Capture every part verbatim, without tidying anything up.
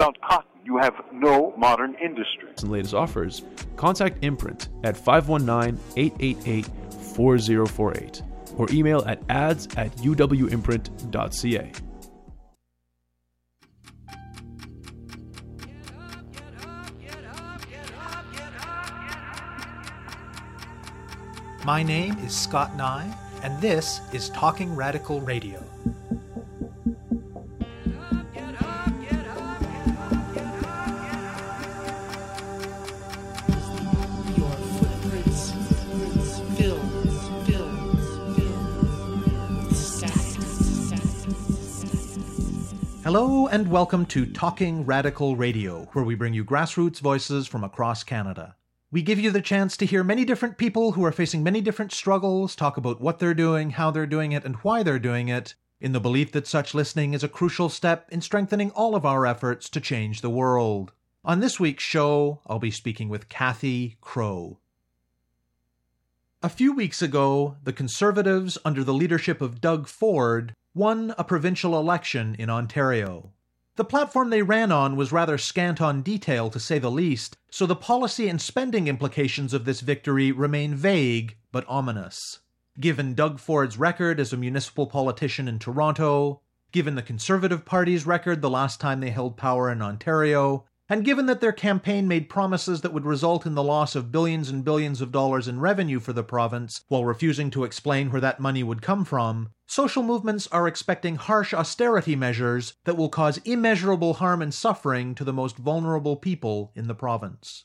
Without cotton, you have no modern industry. And latest offers, contact Imprint at five one nine, eight eight eight, four zero four eight or email at ads at u w imprint dot c a. My name is Scott Nye, and this is Talking Radical Radio. Hello and welcome to Talking Radical Radio, where we bring you grassroots voices from across Canada. We give you the chance to hear many different people who are facing many different struggles, talk about what they're doing, how they're doing it, and why they're doing it, in the belief that such listening is a crucial step in strengthening all of our efforts to change the world. On this week's show, I'll be speaking with Cathy Crowe. A few weeks ago, the Conservatives, under the leadership of Doug Ford, won a provincial election in Ontario. The platform they ran on was rather scant on detail, to say the least, so the policy and spending implications of this victory remain vague but ominous. Given Doug Ford's record as a municipal politician in Toronto, given the Conservative Party's record the last time they held power in Ontario, and given that their campaign made promises that would result in the loss of billions and billions of dollars in revenue for the province while refusing to explain where that money would come from, social movements are expecting harsh austerity measures that will cause immeasurable harm and suffering to the most vulnerable people in the province.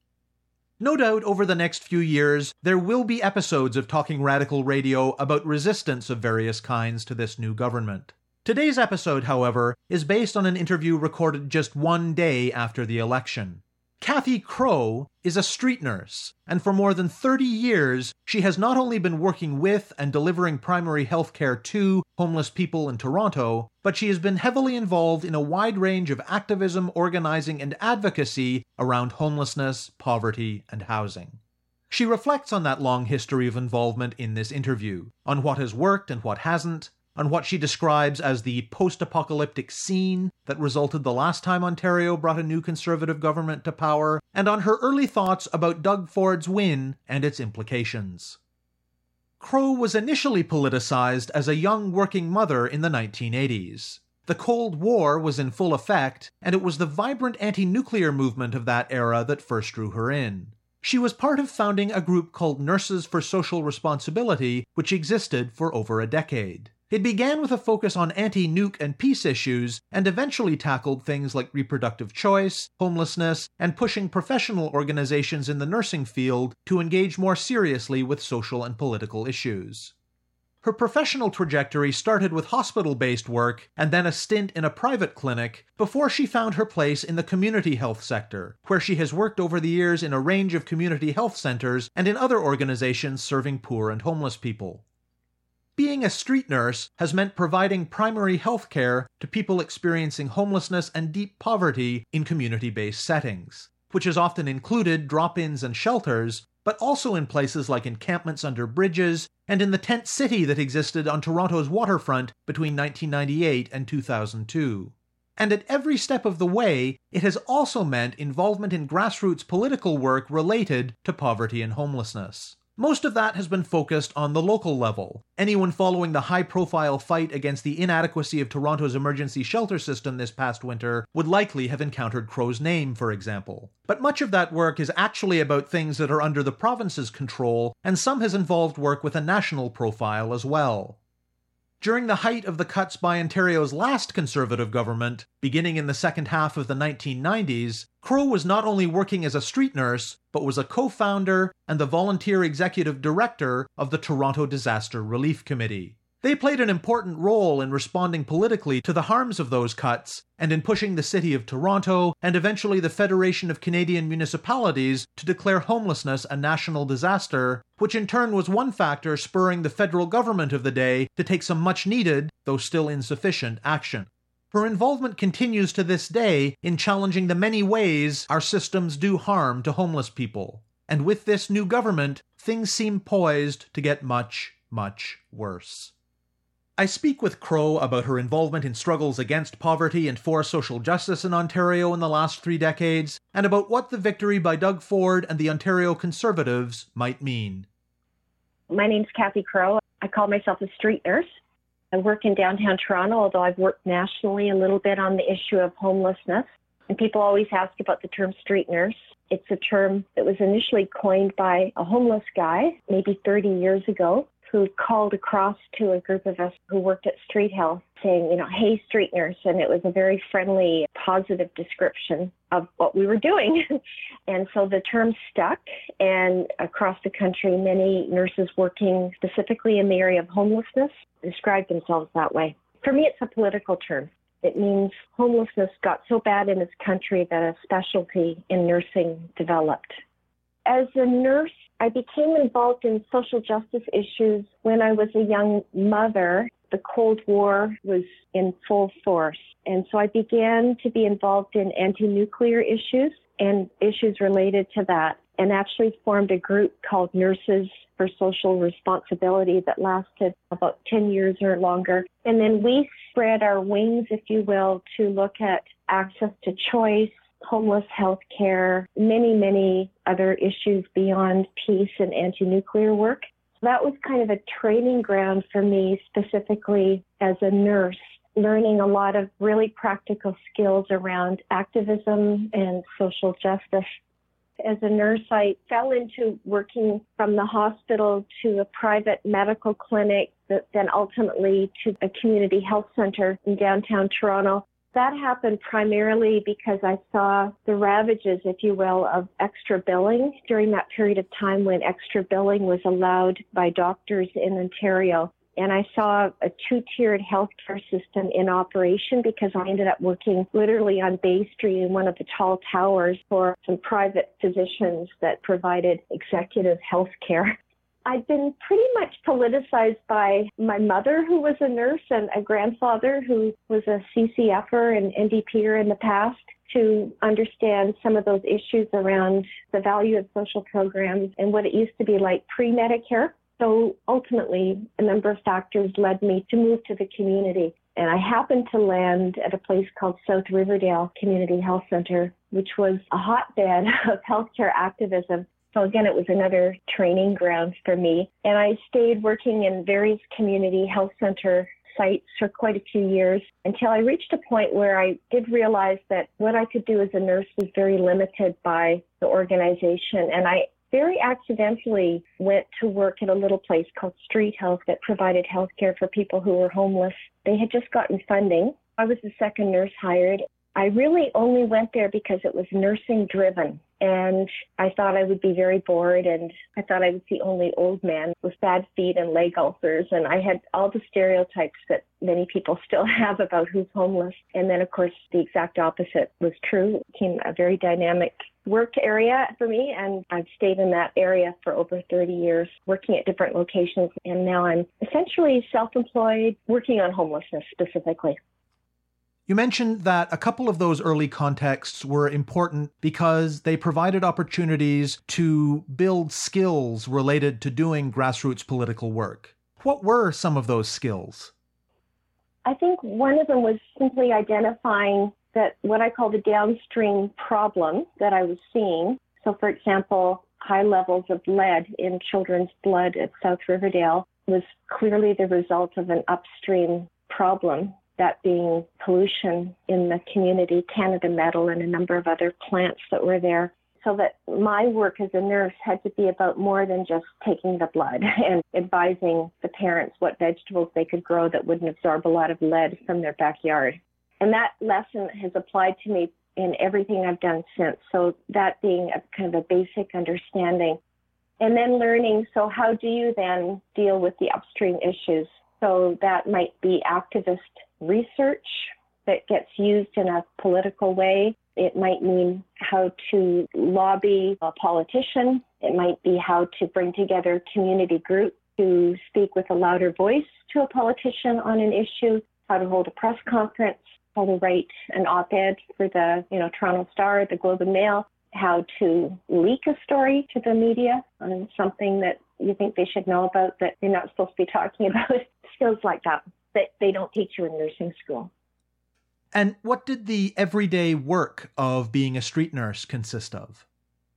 No doubt over the next few years, there will be episodes of Talking Radical Radio about resistance of various kinds to this new government. Today's episode, however, is based on an interview recorded just one day after the election. Cathy Crowe is a street nurse, and for more than thirty years, she has not only been working with and delivering primary health care to homeless people in Toronto, but she has been heavily involved in a wide range of activism, organizing, and advocacy around homelessness, poverty, and housing. She reflects on that long history of involvement in this interview, on what has worked and what hasn't, on what she describes as the post-apocalyptic scene that resulted the last time Ontario brought a new Conservative government to power, and on her early thoughts about Doug Ford's win and its implications. Crowe was initially politicized as a young working mother in the nineteen eighties. The Cold War was in full effect, and it was the vibrant anti-nuclear movement of that era that first drew her in. She was part of founding a group called Nurses for Social Responsibility, which existed for over a decade. It began with a focus on anti-nuke and peace issues, and eventually tackled things like reproductive choice, homelessness, and pushing professional organizations in the nursing field to engage more seriously with social and political issues. Her professional trajectory started with hospital-based work, and then a stint in a private clinic, before she found her place in the community health sector, where she has worked over the years in a range of community health centers and in other organizations serving poor and homeless people. Being a street nurse has meant providing primary health care to people experiencing homelessness and deep poverty in community-based settings, which has often included drop-ins and shelters, but also in places like encampments under bridges and in the tent city that existed on Toronto's waterfront between nineteen ninety-eight and two thousand two. And at every step of the way, it has also meant involvement in grassroots political work related to poverty and homelessness. Most of that has been focused on the local level. Anyone following the high-profile fight against the inadequacy of Toronto's emergency shelter system this past winter would likely have encountered Crowe's name, for example. But much of that work is actually about things that are under the province's control, and some has involved work with a national profile as well. During the height of the cuts by Ontario's last Conservative government, beginning in the second half of the nineteen nineties, Crowe was not only working as a street nurse, but was a co-founder and the volunteer executive director of the Toronto Disaster Relief Committee. They played an important role in responding politically to the harms of those cuts, and in pushing the City of Toronto and eventually the Federation of Canadian Municipalities to declare homelessness a national disaster, which in turn was one factor spurring the federal government of the day to take some much-needed, though still insufficient, action. Her involvement continues to this day in challenging the many ways our systems do harm to homeless people. And with this new government, things seem poised to get much, much worse. I speak with Crow about her involvement in struggles against poverty and for social justice in Ontario in the last three decades, and about what the victory by Doug Ford and the Ontario Conservatives might mean. My name's Kathy Crow. I call myself a street nurse. I work in downtown Toronto, although I've worked nationally a little bit on the issue of homelessness. And people always ask about the term street nurse. It's a term that was initially coined by a homeless guy, maybe thirty years ago, who called across to a group of us who worked at Street Health saying, you know, hey, street nurse. And it was a very friendly, positive description of what we were doing. And so the term stuck, and across the country, many nurses working specifically in the area of homelessness describe themselves that way. For me, it's a political term. It means homelessness got so bad in this country that a specialty in nursing developed. As a nurse, I became involved in social justice issues when I was a young mother. The Cold War was in full force. And so I began to be involved in anti-nuclear issues and issues related to that, and actually formed a group called Nurses for Social Responsibility that lasted about ten years or longer. And then we spread our wings, if you will, to look at access to choice, homeless health care, many, many other issues beyond peace and anti-nuclear work. So that was kind of a training ground for me, specifically as a nurse, learning a lot of really practical skills around activism and social justice. As a nurse, I fell into working from the hospital to a private medical clinic, then ultimately to a community health center in downtown Toronto. That happened primarily because I saw the ravages, if you will, of extra billing during that period of time when extra billing was allowed by doctors in Ontario. And I saw a two-tiered healthcare system in operation because I ended up working literally on Bay Street in one of the tall towers for some private physicians that provided executive health care. I'd been pretty much politicized by my mother, who was a nurse, and a grandfather who was a C C F er and N D P er in the past, to understand some of those issues around the value of social programs and what it used to be like pre-Medicare. So ultimately, a number of factors led me to move to the community. And I happened to land at a place called South Riverdale Community Health Center, which was a hotbed of healthcare activism. So again, it was another training ground for me. And I stayed working in various community health center sites for quite a few years until I reached a point where I did realize that what I could do as a nurse was very limited by the organization. And I very accidentally went to work at a little place called Street Health that provided health care for people who were homeless. They had just gotten funding. I was the second nurse hired. I really only went there because it was nursing driven. And I thought I would be very bored, and I thought I was the only old man with bad feet and leg ulcers. And I had all the stereotypes that many people still have about who's homeless. And then, of course, the exact opposite was true. It became a very dynamic work area for me, and I've stayed in that area for over thirty years, working at different locations. And now I'm essentially self-employed, working on homelessness specifically. You mentioned that a couple of those early contexts were important because they provided opportunities to build skills related to doing grassroots political work. What were some of those skills? I think one of them was simply identifying that what I call the downstream problem that I was seeing. So, for example, high levels of lead in children's blood at South Riverdale was clearly the result of an upstream problem, that being pollution in the community, Canada Metal, and a number of other plants that were there. So that my work as a nurse had to be about more than just taking the blood and advising the parents what vegetables they could grow that wouldn't absorb a lot of lead from their backyard. And that lesson has applied to me in everything I've done since. So that being a kind of a basic understanding. And then learning, so how do you then deal with the upstream issues? So that might be activist research that gets used in a political way. It might mean how to lobby a politician. It might be how to bring together community groups to speak with a louder voice to a politician on an issue, how to hold a press conference, how to write an op-ed for the, you know, Toronto Star, the Globe and Mail, how to leak a story to the media on something that you think they should know about that you're not supposed to be talking about, skills like that. that they don't teach you in nursing school. And what did the everyday work of being a street nurse consist of?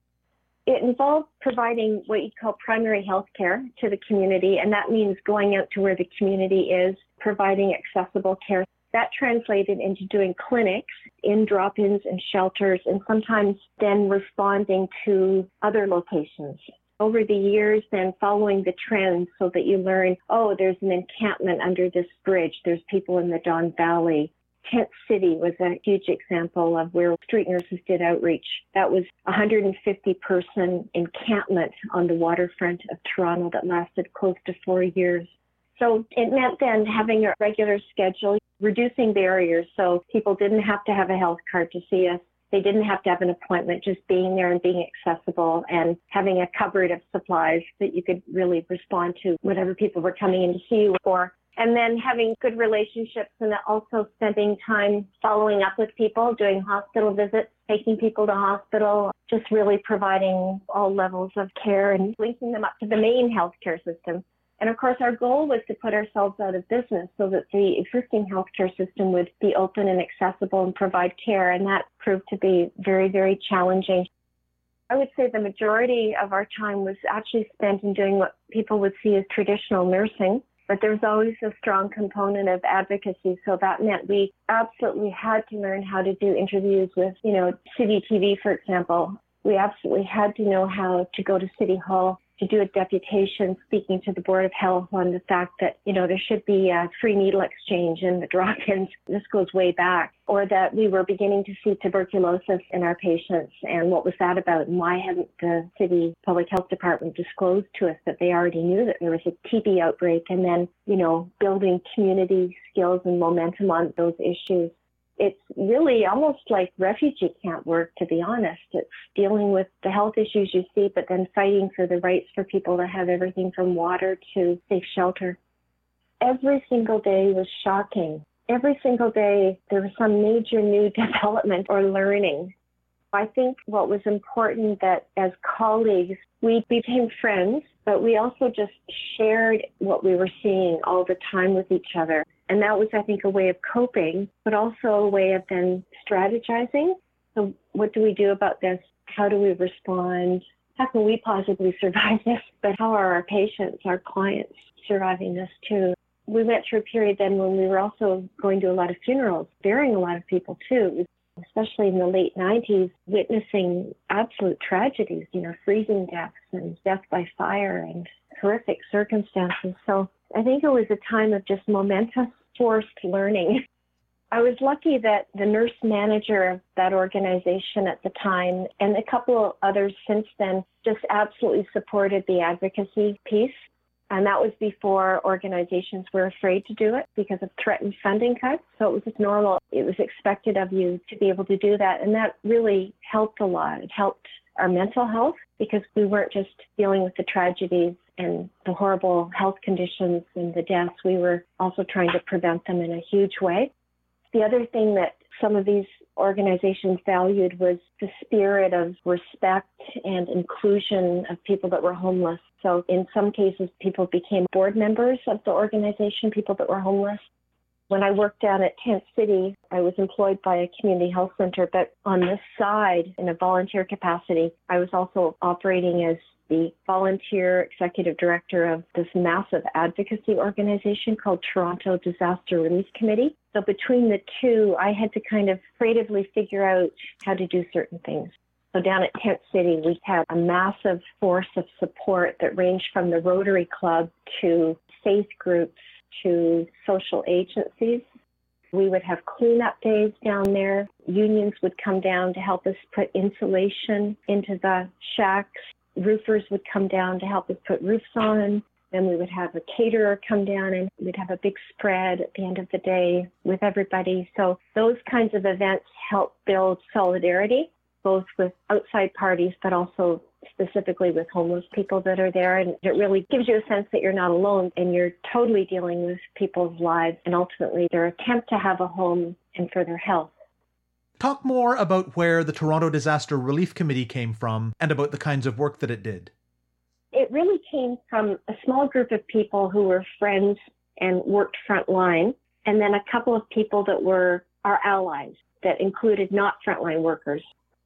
It involved providing what you call primary health care to the community, and that means going out to where the community is, providing accessible care. That translated into doing clinics in drop-ins and shelters, and sometimes then responding to other locations. Over the years, then following the trends so that you learn, oh, there's an encampment under this bridge. There's people in the Don Valley. Tent City was a huge example of where street nurses did outreach. That was a one hundred fifty person encampment on the waterfront of Toronto that lasted close to four years. So it meant then having a regular schedule, reducing barriers so people didn't have to have a health card to see us. They didn't have to have an appointment, just being there and being accessible and having a cupboard of supplies that you could really respond to whatever people were coming in to see you for. And then having good relationships and also spending time following up with people, doing hospital visits, taking people to hospital, just really providing all levels of care and linking them up to the main healthcare system. And of course, our goal was to put ourselves out of business so that the existing healthcare system would be open and accessible and provide care. And that proved to be very, very challenging. I would say the majority of our time was actually spent in doing what people would see as traditional nursing. But there's always a strong component of advocacy. So that meant we absolutely had to learn how to do interviews with, you know, City T V, for example. We absolutely had to know how to go to City Hall to do a deputation speaking to the Board of Health on the fact that, you know, there should be a free needle exchange in the drop-ins. This goes way back. Or that we were beginning to see tuberculosis in our patients. And what was that about? And why hadn't the city public health department disclosed to us that they already knew that there was a T B outbreak? And then, you know, building community skills and momentum on those issues. It's really almost like refugee camp work, to be honest. It's dealing with the health issues you see, but then fighting for the rights for people to have everything from water to safe shelter. Every single day was shocking. Every single day there was some major new development or learning. I think what was important that as colleagues, we became friends, but we also just shared what we were seeing all the time with each other. And that was, I think, a way of coping, but also a way of then strategizing. So what do we do about this? How do we respond? How can we possibly survive this? But how are our patients, our clients surviving this too? We went through a period then when we were also going to a lot of funerals, burying a lot of people too, especially in the late nineties, witnessing absolute tragedies, you know, freezing deaths and death by fire and horrific circumstances. So I think it was a time of just momentous forced learning. I was lucky that the nurse manager of that organization at the time and a couple of others since then just absolutely supported the advocacy piece. And that was before organizations were afraid to do it because of threatened funding cuts. So it was just normal. It was expected of you to be able to do that. And that really helped a lot. It helped our mental health because we weren't just dealing with the tragedies and the horrible health conditions and the deaths. We were also trying to prevent them in a huge way. The other thing that some of these organizations valued was the spirit of respect and inclusion of people that were homeless. So in some cases, people became board members of the organization, people that were homeless. When I worked down at Tent City, I was employed by a community health center, but on this side, in a volunteer capacity, I was also operating as the volunteer executive director of this massive advocacy organization called Toronto Disaster Relief Committee. So between the two, I had to kind of creatively figure out how to do certain things. So down at Tent City, we had a massive force of support that ranged from the Rotary Club to faith groups to social agencies. We would have cleanup days down there. Unions would come down to help us put insulation into the shacks. Roofers would come down to help us put roofs on. Then we would have a caterer come down and we'd have a big spread at the end of the day with everybody. So those kinds of events help build solidarity, both with outside parties, but also specifically with homeless people that are there. And it really gives you a sense that you're not alone and you're totally dealing with people's lives and ultimately their attempt to have a home and for their health. Talk more about where the Toronto Disaster Relief Committee came from and about the kinds of work that it did. It really came from a small group of people who were friends and worked frontline, and then a couple of people that were our allies that included not frontline workers.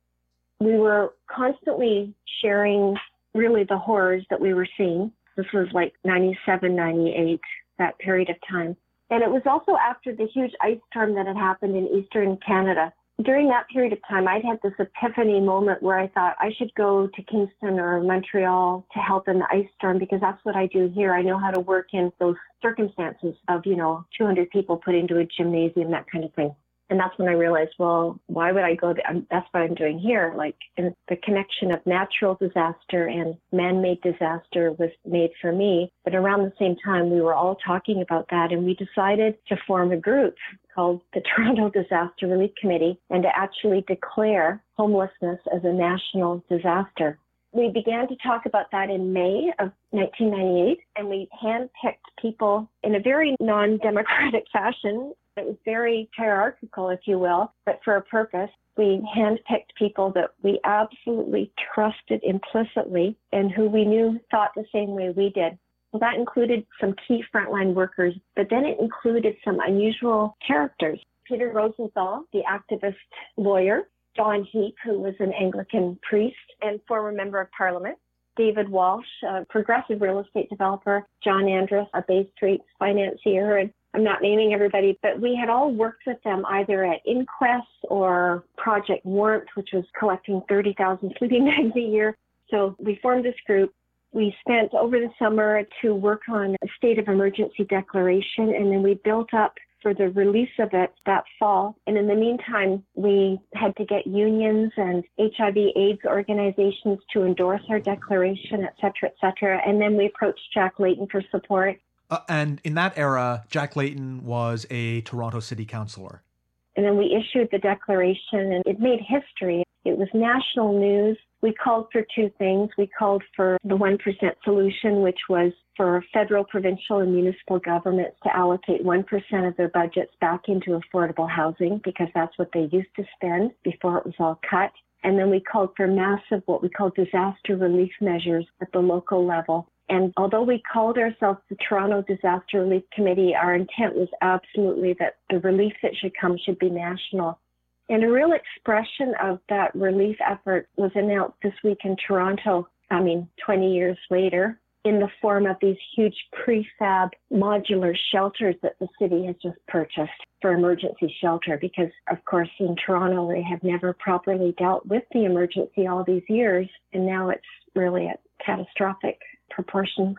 We were constantly sharing really the horrors that we were seeing. This was like ninety-seven, ninety-eight, that period of time. And it was also after the huge ice storm that had happened in eastern Canada. During that period of time, I'd had this epiphany moment where I thought I should go to Kingston or Montreal to help in the ice storm because that's what I do here. I know how to work in those circumstances of, you know, two hundred people put into a gymnasium, that kind of thing. And that's when I realized, well, why would I go there? That's what I'm doing here. Like in the connection of natural disaster and man-made disaster was made for me. But around the same time, we were all talking about that, and we decided to form a group called the Toronto Disaster Relief Committee and to actually declare homelessness as a national disaster. We began to talk about that in May of nineteen ninety-eight, and we handpicked people in a very non-democratic fashion. It was very hierarchical, if you will, but for a purpose. We handpicked people that we absolutely trusted implicitly and who we knew thought the same way we did. Well, that included some key frontline workers, but then it included some unusual characters. Peter Rosenthal, the activist lawyer, John Heap, who was an Anglican priest and former member of Parliament, David Walsh, a progressive real estate developer, John Andrus, a Bay Street financier, and I'm not naming everybody, but we had all worked with them either at Inquest or Project Warmth, which was collecting thirty thousand sleeping bags a year. So we formed this group. We spent over the summer to work on a state of emergency declaration, and then we built up for the release of it that fall. And in the meantime, we had to get unions and H I V AIDS organizations to endorse our declaration, et cetera, et cetera. And then we approached Jack Layton for support. Uh, and in that era, Jack Layton was a Toronto City Councillor. And then we issued the declaration, and it made history. It was national news. We called for two things. We called for the one percent solution, which was for federal, provincial, and municipal governments to allocate one percent of their budgets back into affordable housing, because that's what they used to spend before it was all cut. And then we called for massive, what we call disaster relief measures at the local level. And although we called ourselves the Toronto Disaster Relief Committee, our intent was absolutely that the relief that should come should be national. And a real expression of that relief effort was announced this week in Toronto, I mean, twenty years later, in the form of these huge prefab modular shelters that the city has just purchased for emergency shelter. Because, of course, in Toronto, they have never properly dealt with the emergency all these years, and now it's really at catastrophic proportions.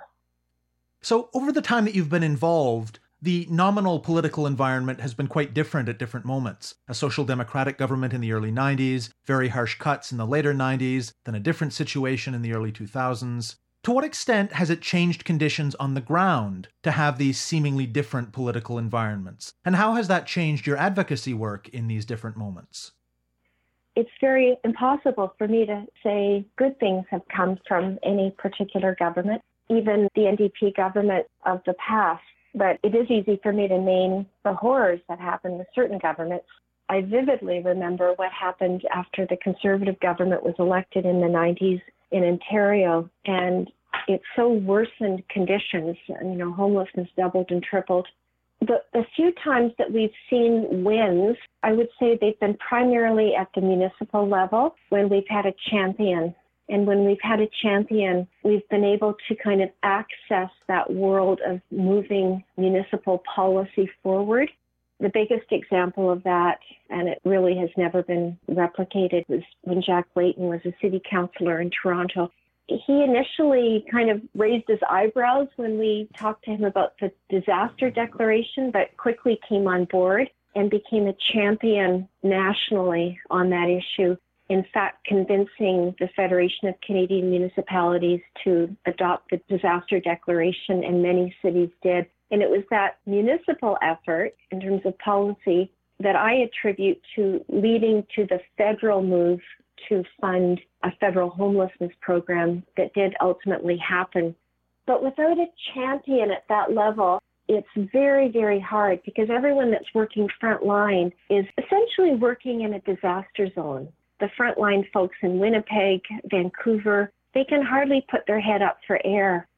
So over the time that you've been involved, the nominal political environment has been quite different at different moments. A social democratic government in the early nineties, very harsh cuts in the later nineties, then a different situation in the early two thousands. To what extent has it changed conditions on the ground to have these seemingly different political environments? And how has that changed your advocacy work in these different moments? It's very impossible for me to say good things have come from any particular government, even the N D P government of the past. But it is easy for me to name the horrors that happened with certain governments. I vividly remember what happened after the Conservative government was elected in the nineties in Ontario, and it so worsened conditions. You know, homelessness doubled and tripled. The, the few times that we've seen wins, I would say they've been primarily at the municipal level when we've had a champion. And when we've had a champion, we've been able to kind of access that world of moving municipal policy forward. The biggest example of that, and it really has never been replicated, was when Jack Layton was a city councillor in Toronto. He initially kind of raised his eyebrows when we talked to him about the disaster declaration, but quickly came on board and became a champion nationally on that issue. In fact, convincing the Federation of Canadian Municipalities to adopt the disaster declaration, and many cities did. And it was that municipal effort in terms of policy that I attribute to leading to the federal move to fund a federal homelessness program that did ultimately happen. But without a champion at that level, it's very, very hard, because everyone that's working frontline is essentially working in a disaster zone. The frontline folks in Winnipeg, Vancouver, they can hardly put their head up for air.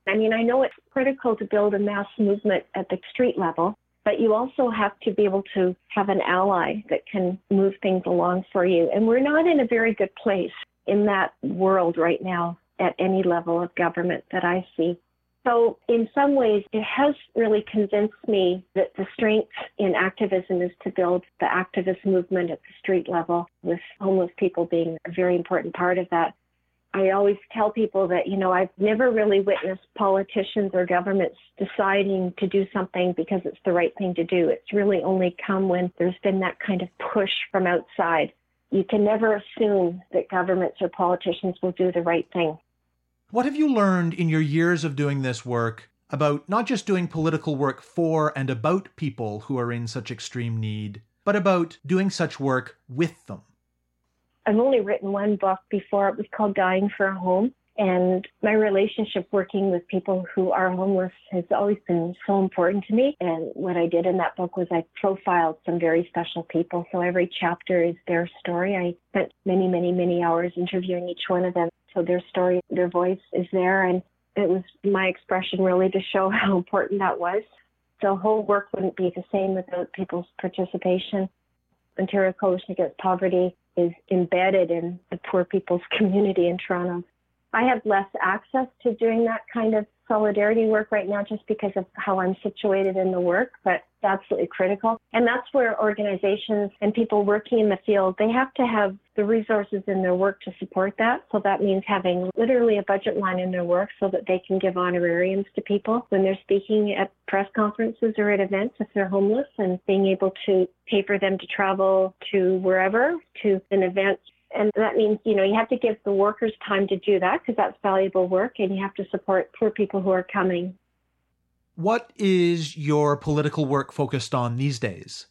I mean, I know it's critical to build a mass movement at the street level, but you also have to be able to have an ally that can move things along for you. And we're not in a very good place in that world right now at any level of government that I see. So in some ways, it has really convinced me that the strength in activism is to build the activist movement at the street level, with homeless people being a very important part of that. I always tell people that, you know, I've never really witnessed politicians or governments deciding to do something because it's the right thing to do. It's really only come when there's been that kind of push from outside. You can never assume that governments or politicians will do the right thing. What have you learned in your years of doing this work about not just doing political work for and about people who are in such extreme need, but about doing such work with them? I've only written one book before. It was called Dying for a Home. And my relationship working with people who are homeless has always been so important to me. And what I did in that book was I profiled some very special people. So every chapter is their story. I spent many, many, many hours interviewing each one of them. So their story, their voice is there. And it was my expression really to show how important that was. The whole work wouldn't be the same without people's participation. Ontario Coalition Against Poverty is embedded in the poor people's community in Toronto. I have less access to doing that kind of solidarity work right now just because of how I'm situated in the work, but it's absolutely critical. And that's where organizations and people working in the field, they have to have the resources in their work to support that. So that means having literally a budget line in their work so that they can give honorariums to people when they're speaking at press conferences or at events if they're homeless, and being able to pay for them to travel to wherever, to an event. And that means, you know, you have to give the workers time to do that because that's valuable work, and you have to support poor people who are coming. What is your political work focused on these days?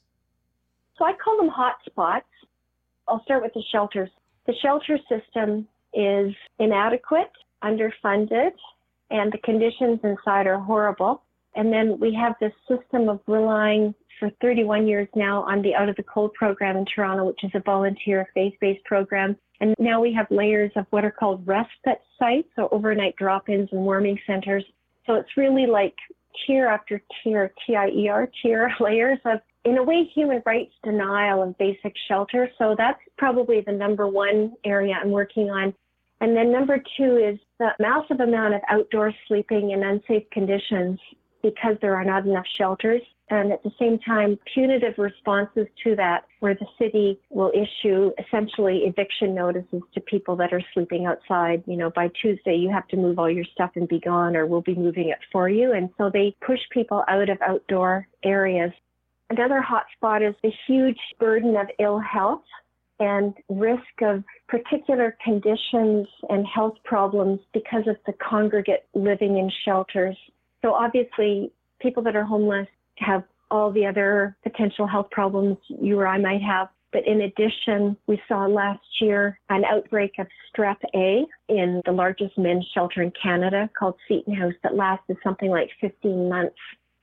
So I call them hot spots. I'll start with the shelters. The shelter system is inadequate, underfunded, and the conditions inside are horrible. And then we have this system of relying for thirty-one years now on the Out of the Cold program in Toronto, which is a volunteer faith-based program. And now we have layers of what are called respite sites, so overnight drop-ins and warming centers. So it's really like tier after tier, T I E R, tier layers of, in a way, human rights denial of basic shelter. So that's probably the number one area I'm working on. And then number two is the massive amount of outdoor sleeping in unsafe conditions because there are not enough shelters. And at the same time, punitive responses to that, where the city will issue essentially eviction notices to people that are sleeping outside. You know, by Tuesday, you have to move all your stuff and be gone, or we'll be moving it for you. And so they push people out of outdoor areas. Another hot spot is the huge burden of ill health and risk of particular conditions and health problems because of the congregate living in shelters. So obviously, people that are homeless have all the other potential health problems you or I might have. But in addition, we saw last year an outbreak of strep A in the largest men's shelter in Canada called Seton House that lasted something like fifteen months.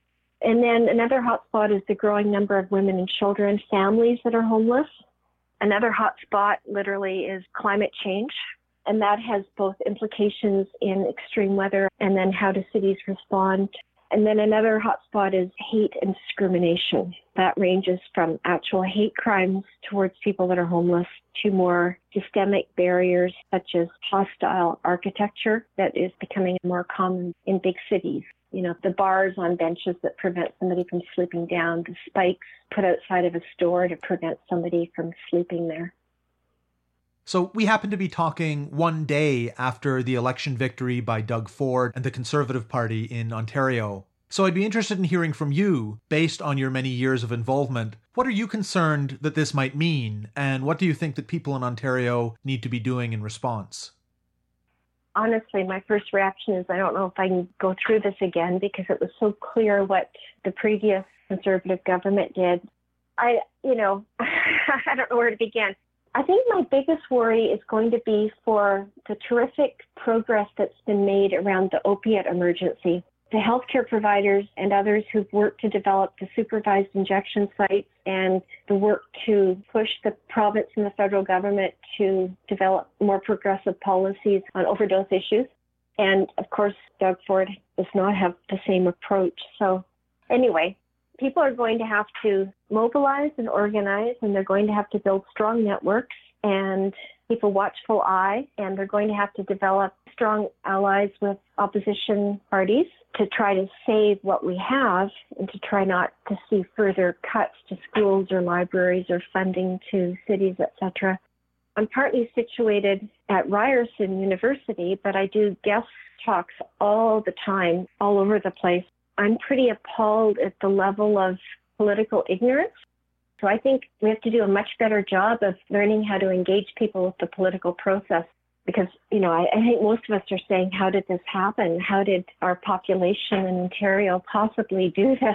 And then another hotspot is the growing number of women and children, families that are homeless. Another hotspot literally is climate change. And that has both implications in extreme weather and then how do cities respond. And then another hotspot is hate and discrimination. That ranges from actual hate crimes towards people that are homeless to more systemic barriers such as hostile architecture that is becoming more common in big cities. You know, the bars on benches that prevent somebody from sleeping down, the spikes put outside of a store to prevent somebody from sleeping there. So we happen to be talking one day after the election victory by Doug Ford and the Conservative Party in Ontario. So I'd be interested in hearing from you, based on your many years of involvement, what are you concerned that this might mean, and what do you think that people in Ontario need to be doing in response? Honestly, my first reaction is I don't know if I can go through this again because it was so clear what the previous Conservative government did. I, you know, I don't know where to begin. I think my biggest worry is going to be for the terrific progress that's been made around the opiate emergency. The healthcare providers and others who've worked to develop the supervised injection sites and the work to push the province and the federal government to develop more progressive policies on overdose issues. And of course, Doug Ford does not have the same approach. So anyway, people are going to have to mobilize and organize, and they're going to have to build strong networks and keep a watchful eye, and they're going to have to develop strong allies with opposition parties to try to save what we have and to try not to see further cuts to schools or libraries or funding to cities, et cetera. I'm partly situated at Ryerson University, but I do guest talks all the time, all over the place. I'm pretty appalled at the level of political ignorance. So I think we have to do a much better job of learning how to engage people with the political process. Because, you know, I, I think most of us are saying, how did this happen? How did our population in Ontario possibly do this?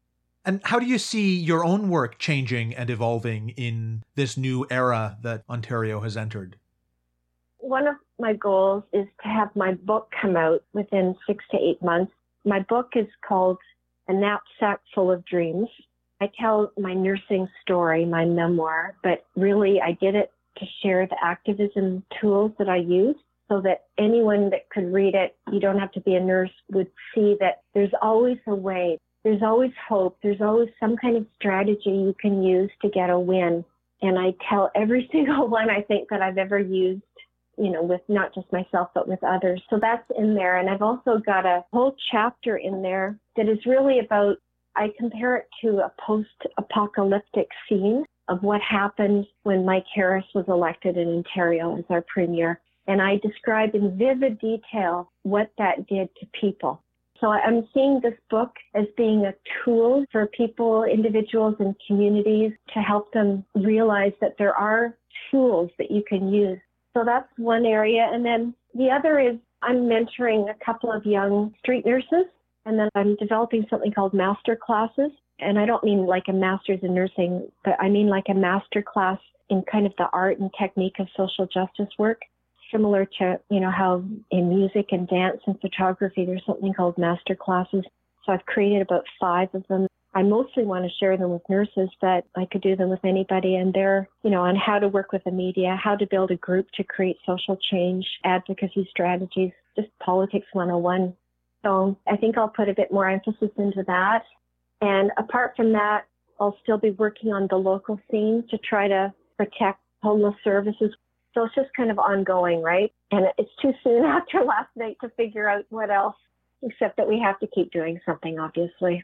And how do you see your own work changing and evolving in this new era that Ontario has entered? One of my goals is to have my book come out within six to eight months. My book is called A Knapsack Full of Dreams. I tell my nursing story, my memoir, but really I did it to share the activism tools that I use so that anyone that could read it, you don't have to be a nurse, would see that there's always a way. There's always hope. There's always some kind of strategy you can use to get a win. And I tell every single one I think that I've ever used, you know, with not just myself, but with others. So that's in there. And I've also got a whole chapter in there that is really about, I compare it to a post-apocalyptic scene of what happened when Mike Harris was elected in Ontario as our premier. And I describe in vivid detail what that did to people. So I'm seeing this book as being a tool for people, individuals, and communities to help them realize that there are tools that you can use. So that's one area. And then the other is I'm mentoring a couple of young street nurses, and then I'm developing something called master classes. And I don't mean like a master's in nursing, but I mean like a master class in kind of the art and technique of social justice work, similar to, you know, how in music and dance and photography, there's something called master classes. So I've created about five of them. I mostly want to share them with nurses, but I could do them with anybody. And they're, you know, on how to work with the media, how to build a group to create social change, advocacy strategies, just politics one oh one. So I think I'll put a bit more emphasis into that. And apart from that, I'll still be working on the local scene to try to protect homeless services. So it's just kind of ongoing, right? And it's too soon after last night to figure out what else, except that we have to keep doing something, obviously.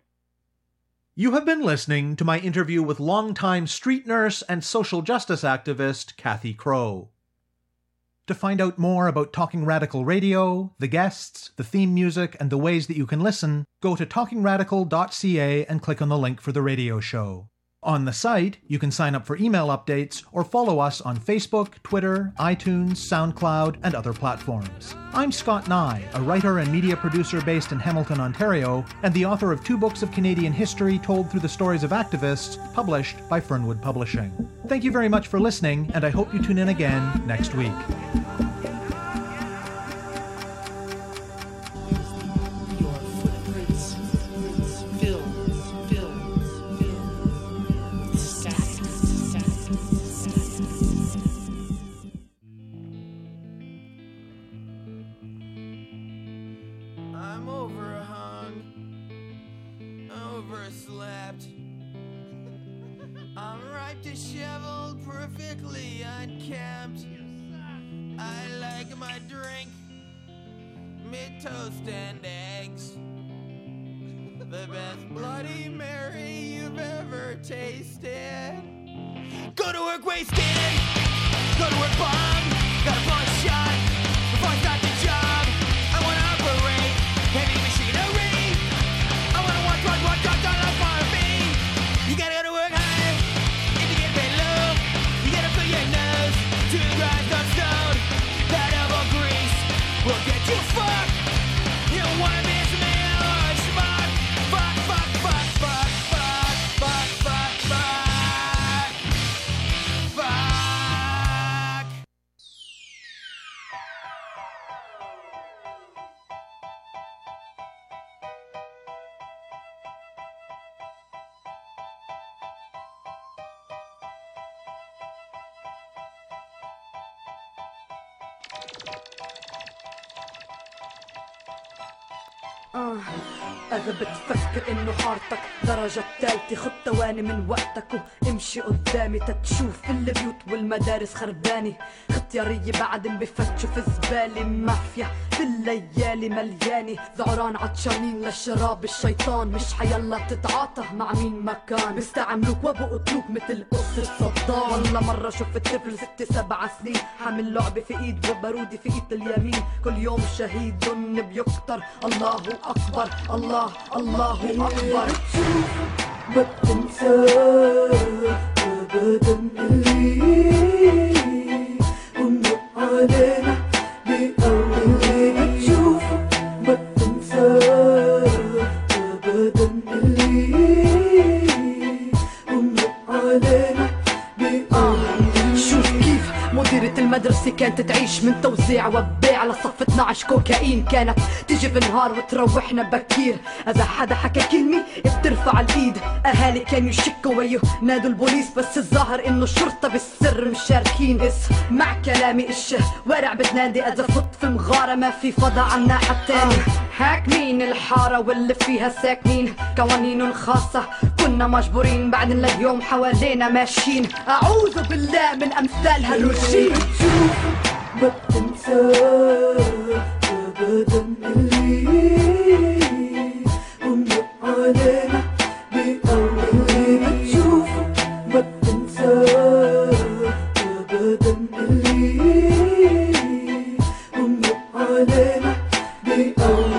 You have been listening to my interview with longtime street nurse and social justice activist Cathy Crow. To find out more about Talking Radical Radio, the guests, the theme music, and the ways that you can listen, go to talking radical dot c a and click on the link for the radio show. On the site, you can sign up for email updates or follow us on Facebook, Twitter, iTunes, SoundCloud, and other platforms. I'm Scott Nye, a writer and media producer based in Hamilton, Ontario, and the author of two books of Canadian history told through the stories of activists, published by Fernwood Publishing. Thank you very much for listening, and I hope you tune in again next week. Disheveled, perfectly unkempt. I like my drink mid-toast and eggs. The best Bloody Mary you've ever tasted. Go to work wasted, go to work bummed. Got a blunt shot before I start the job. I wanna operate heavy machinery. I wanna watch, watch, watch, watch, watch like Barbie. You gotta go to work hard. Your nose to the grindstone stone. That elbow grease will get you fucked. You don't wanna be a man or a schmuck. Fuck, fuck, fuck, fuck, fuck, fuck, fuck, fuck, fuck. آه. إذا بتفكر إنه حارتك درجة تالتة خد ثواني من وقتك وامشي قدامي تتشوف البيوت والمدارس خربانة اختيارية بعدين بفتشوا في زبالة مافيا في الليالي مليانة ذعران عطشانين للشراب الشيطان مش حيلا تتعاطى مع مين ما كان بيستعملوك وبقتلوك مثل قصة صدام والله مرة شفت طفل ست سبع سنين حامل لعبة في ايد وبارودي في ايد اليمين كل يوم شهيد بيكتر الله أكبر الله الله أكبر ما بتنساه أبدا اللي ومنق علينا بأول ما تشوفه ما بتنساه أبدا اللي ومنق علينا بأول شوف كيف مديرة المدرسة كانت تعيش من توزيع وبيع على صف اثنا عشر كوكايين كانت تيجي بالنهار وتروحنا بكير إذا حدا حكى كلمة بترفع الإيد أهالي كانوا يشكوا وينادوا البوليس بس الظاهر إنه الشرطة بالسر مشاركين اسمع كلامي الشوارع بتنادي إذا فت في مغارة ما في فضا على الناحية التانية حاكمين الحارة واللي فيها ساكنين قوانين خاصة كنا مجبورين بعدين لليوم حوالينا ماشيين أعوذ بالله من أمثال هالرجيم ما بتنساه أبدا اللي ومنق علينا بأول ما تشوفه ما بتنساه أبدا اللي ومنق علينا بأول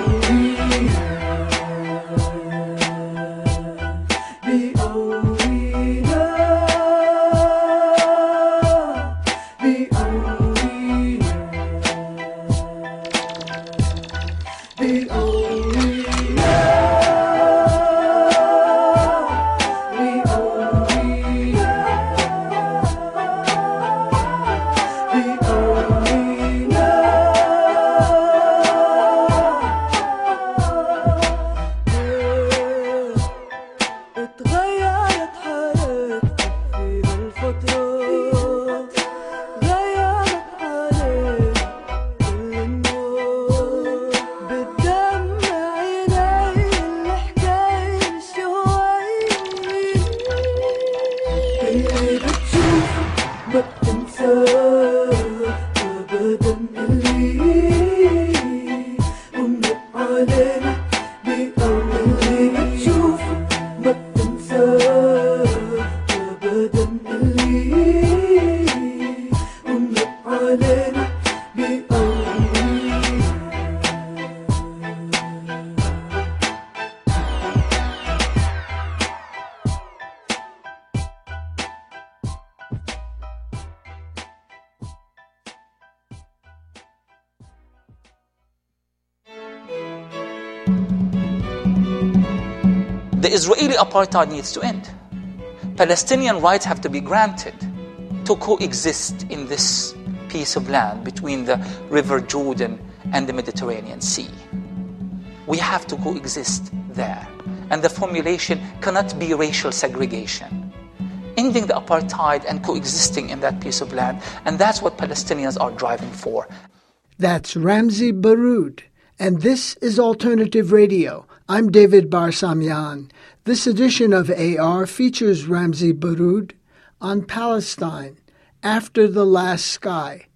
The Israeli apartheid needs to end. Palestinian rights have to be granted to coexist in this piece of land between the River Jordan and the Mediterranean Sea. We have to coexist there. And the formulation cannot be racial segregation. Ending the apartheid and coexisting in that piece of land, and that's what Palestinians are driving for. That's Ramzy Baroud, and this is Alternative Radio. I'm David Barsamian. This edition of A R features Ramzy Baroud on Palestine, After the Last Sky.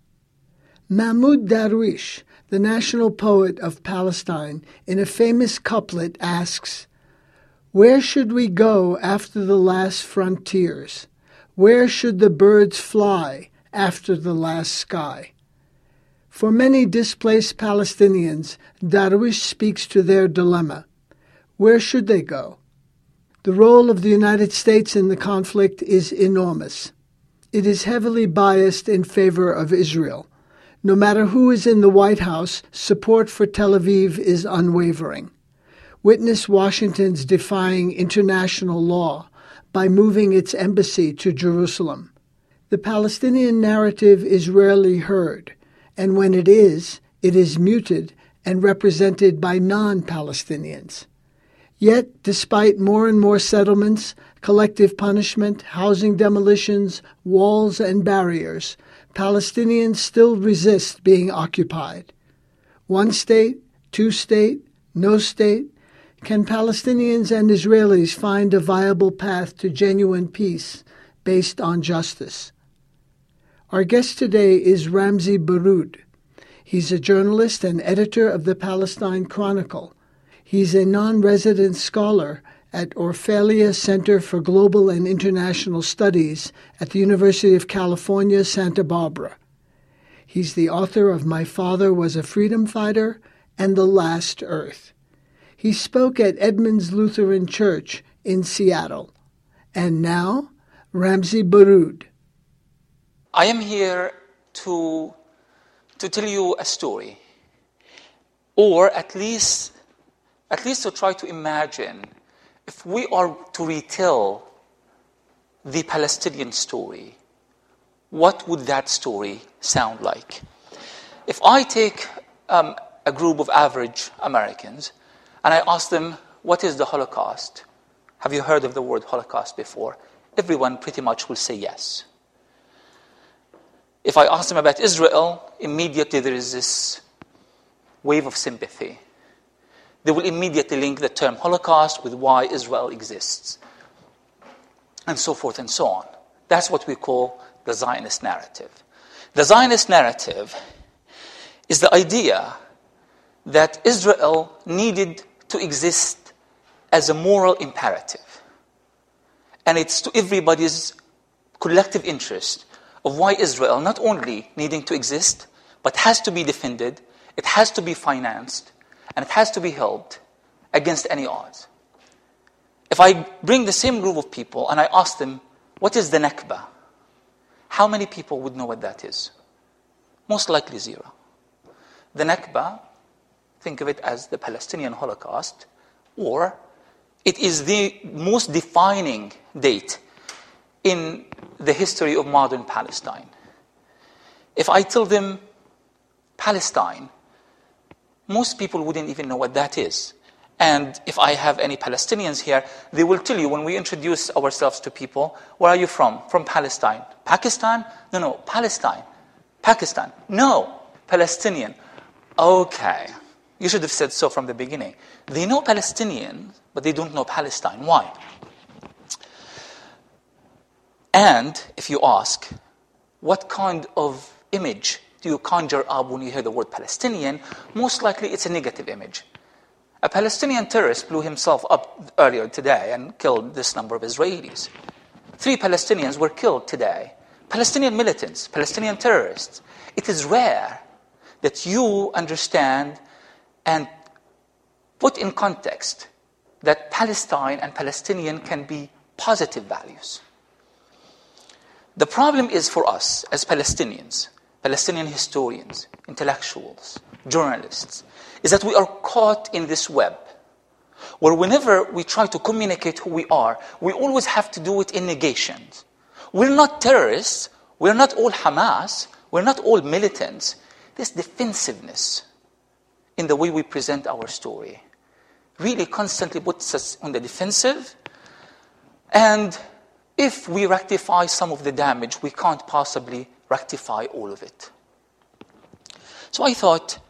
Mahmoud Darwish, the national poet of Palestine, in a famous couplet asks, "Where should we go after the last frontiers? Where should the birds fly after the last sky?" For many displaced Palestinians, Darwish speaks to their dilemma. Where should they go? The role of the United States in the conflict is enormous. It is heavily biased in favor of Israel. No matter who is in the White House, support for Tel Aviv is unwavering. Witness Washington's defying international law by moving its embassy to Jerusalem. The Palestinian narrative is rarely heard, and when it is, it is muted and represented by non-Palestinians. Yet, despite more and more settlements, collective punishment, housing demolitions, walls and barriers, Palestinians still resist being occupied. One state, two state, No state? Can Palestinians and Israelis find a viable path to genuine peace based on justice? Our guest today is Ramzy Baroud. He's a journalist and editor of the Palestine Chronicle. He's a non-resident scholar at Orphalia Center for Global and International Studies at the University of California, Santa Barbara. He's the author of My Father Was a Freedom Fighter and The Last Earth. He spoke at Edmonds Lutheran Church in Seattle. And now, Ramzy Baroud. I am here to, to tell you a story, or at least, at least to try to imagine if we are to retell the Palestinian story, what would that story sound like? If I take um, a group of average Americans and I ask them, what is the Holocaust? Have you heard of the word Holocaust before? Everyone pretty much will say yes. If I ask them about Israel, immediately there is this wave of sympathy. They will immediately link the term Holocaust with why Israel exists, and so forth and so on. That's what we call the Zionist narrative. The Zionist narrative is the idea that Israel needed to exist as a moral imperative. And it's to everybody's collective interest of why Israel not only needing to exist, but has to be defended, it has to be financed, and it has to be helped against any odds. If I bring the same group of people and I ask them, what is the Nakba? How many people would know what that is? Most likely zero. The Nakba, think of it as the Palestinian Holocaust, or it is the most defining date in the history of modern Palestine. If I tell them Palestine, most people wouldn't even know what that is. And if I have any Palestinians here, they will tell you when we introduce ourselves to people, where are you from? From Palestine. Pakistan? No, no, Palestine. Pakistan? No, Palestinian. Okay. You should have said so from the beginning. They know Palestinian, but they don't know Palestine. Why? And if you ask, what kind of image do you conjure up when you hear the word Palestinian? Most likely it's a negative image. A Palestinian terrorist blew himself up earlier today and killed this number of Israelis. Three Palestinians were killed today. Palestinian militants, Palestinian terrorists. It is rare that you understand and put in context that Palestine and Palestinian can be positive values. The problem is for us as Palestinians, Palestinian historians, intellectuals, journalists, is that we are caught in this web where whenever we try to communicate who we are, we always have to do it in negations. We're not terrorists, we're not all Hamas, we're not all militants. This defensiveness in the way we present our story really constantly puts us on the defensive, and if we rectify some of the damage, we can't possibly rectify all of it. So I thought,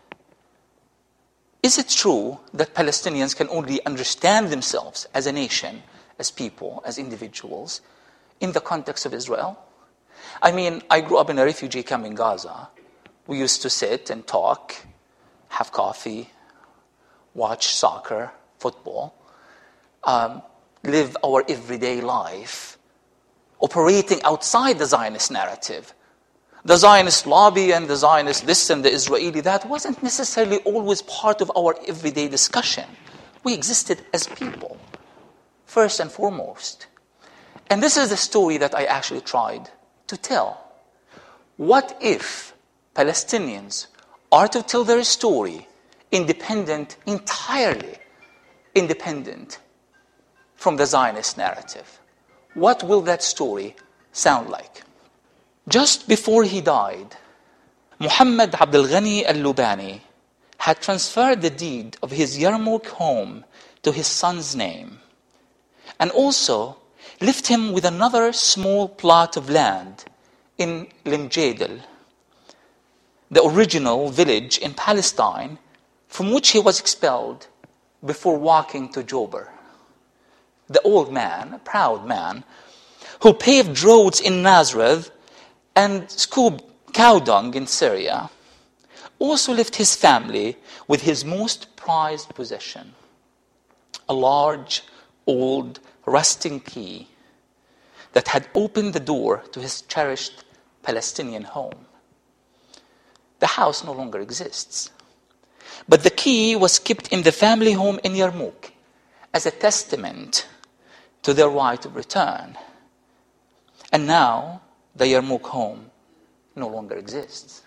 is it true that Palestinians can only understand themselves as a nation, as people, as individuals, in the context of Israel? I mean, I grew up in a refugee camp in Gaza. We used to sit and talk, have coffee, watch soccer, football, um, live our everyday life, operating outside the Zionist narrative. The Zionist lobby and the Zionist this and the Israeli that wasn't necessarily always part of our everyday discussion. We existed as people, first and foremost. And this is the story that I actually tried to tell. What if Palestinians are to tell their story independent, entirely independent from the Zionist narrative? What will that story sound like? Just before he died, Muhammad Abdul Ghani al-Lubani had transferred the deed of his Yarmouk home to his son's name, and also left him with another small plot of land in Limjadel, the original village in Palestine from which he was expelled before walking to Jober. The old man, a proud man, who paved roads in Nazareth and scooped cow dung in Syria, also left his family with his most prized possession, a large, old, rusting key that had opened the door to his cherished Palestinian home. The house no longer exists, but the key was kept in the family home in Yarmouk as a testament to their right of return. And now the Yarmouk home no longer exists.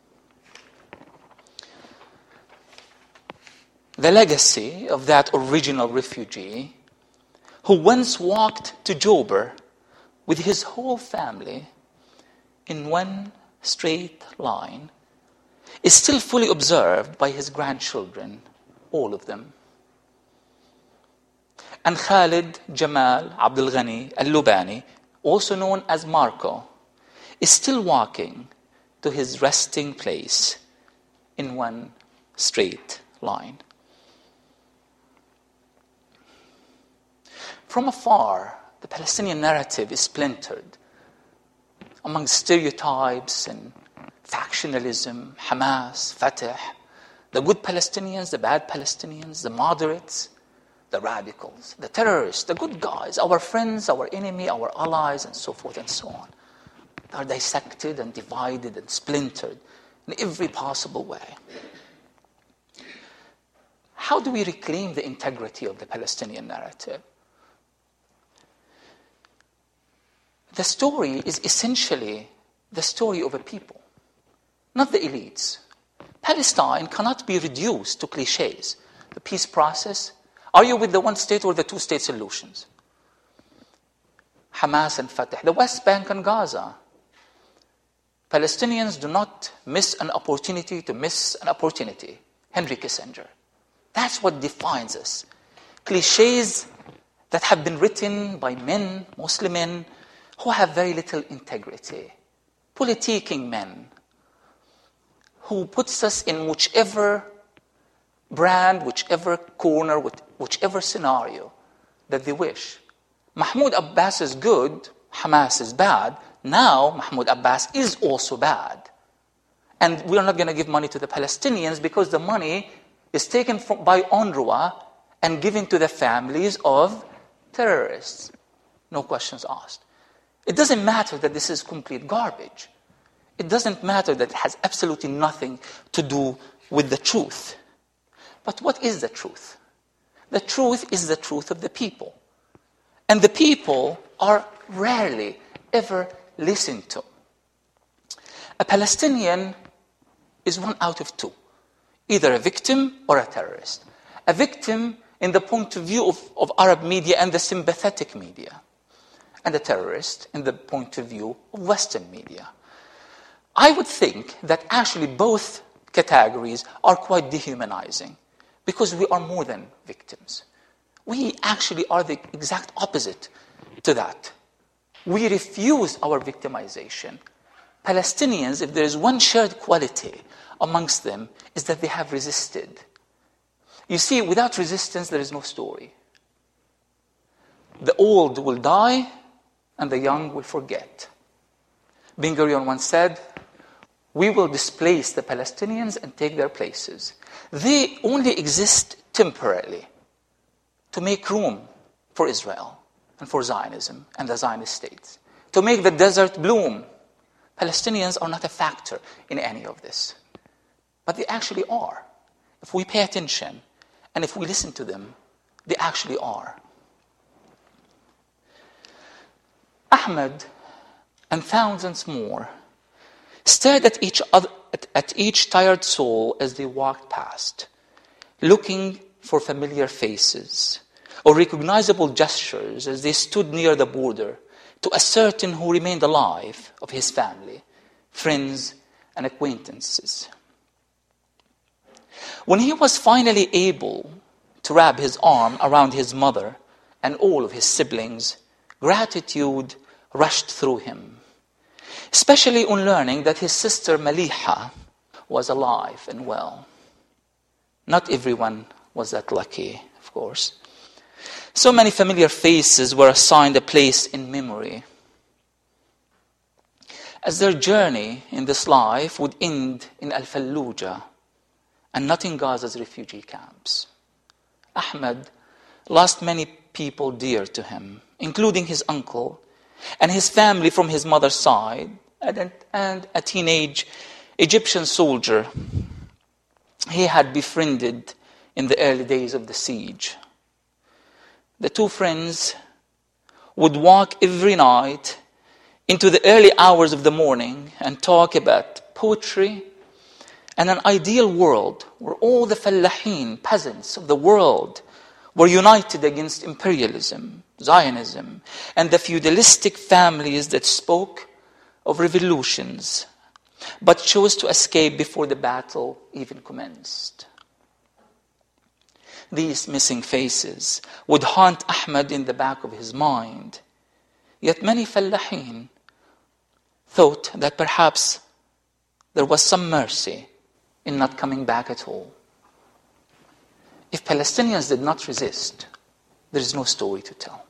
The legacy of that original refugee who once walked to Jober with his whole family in one straight line is still fully observed by his grandchildren, all of them. And Khalid Jamal Abdul Ghani Al-Lubani, also known as Marco, is still walking to his resting place in one straight line. From afar, the Palestinian narrative is splintered among stereotypes and factionalism, Hamas, Fatah, the good Palestinians, the bad Palestinians, the moderates, the radicals, the terrorists, the good guys, our friends, our enemy, our allies, and so forth and so on. They are dissected and divided and splintered in every possible way. How do we reclaim the integrity of the Palestinian narrative? The story is essentially the story of a people, not the elites. Palestine cannot be reduced to cliches. The peace process, are you with the one state or the two state solutions? Hamas and Fatah, the West Bank and Gaza. Palestinians do not miss an opportunity to miss an opportunity. Henry Kissinger. That's what defines us. Cliches that have been written by men, Muslim men, who have very little integrity. Politicking men, who puts us in whichever brand, whichever corner, whichever scenario that they wish. Mahmoud Abbas is good, Hamas is bad. Now Mahmoud Abbas is also bad. And we are not going to give money to the Palestinians because the money is taken from, by UNRWA and given to the families of terrorists. No questions asked. It doesn't matter that this is complete garbage. It doesn't matter that it has absolutely nothing to do with the truth. But what is the truth? The truth is the truth of the people. And the people are rarely ever listened to. A Palestinian is one out of two, either a victim or a terrorist. A victim in the point of view of, of Arab media and the sympathetic media, and a terrorist in the point of view of Western media. I would think that actually both categories are quite dehumanizing because we are more than victims. We actually are the exact opposite to that. We refuse our victimization. Palestinians, if there is one shared quality amongst them, is that they have resisted. You see, without resistance, there is no story. The old will die, and the young will forget. Ben Gurion once said, we will displace the Palestinians and take their places. They only exist temporarily to make room for Israel and for Zionism and the Zionist states, to make the desert bloom. Palestinians are not a factor in any of this. But they actually are. If we pay attention and if we listen to them, they actually are. Ahmed and thousands more stared at each other, at, at each tired soul as they walked past, looking for familiar faces or recognizable gestures as they stood near the border to ascertain who remained alive of his family, friends, and acquaintances. When he was finally able to wrap his arm around his mother and all of his siblings, gratitude rushed through him, especially on learning that his sister Maliha was alive and well. Not everyone was that lucky, of course. So many familiar faces were assigned a place in memory, as their journey in this life would end in Al-Fallujah and not in Gaza's refugee camps. Ahmed lost many people dear to him, including his uncle and his family from his mother's side, and, and a teenage Egyptian soldier he had befriended in the early days of the siege. The two friends would walk every night into the early hours of the morning and talk about poetry and an ideal world where all the fallahin, peasants of the world, were united against imperialism, Zionism, and the feudalistic families that spoke of revolutions, but chose to escape before the battle even commenced. These missing faces would haunt Ahmed in the back of his mind. Yet many fallahin thought that perhaps there was some mercy in not coming back at all. If Palestinians did not resist, there is no story to tell.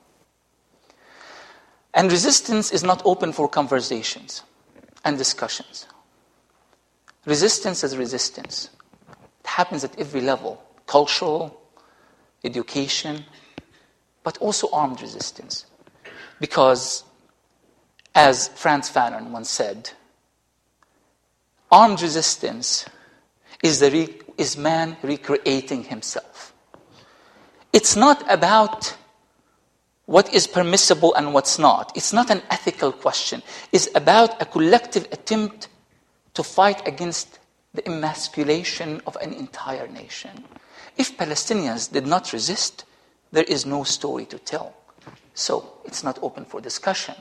And resistance is not open for conversations and discussions. Resistance is resistance. It happens at every level, cultural, education, but also armed resistance. Because, as Franz Fanon once said, armed resistance is, the re- is man recreating himself. It's not about what is permissible and what's not. It's not an ethical question. It's about a collective attempt to fight against the emasculation of an entire nation. If Palestinians did not resist, there is no story to tell. So it's not open for discussion.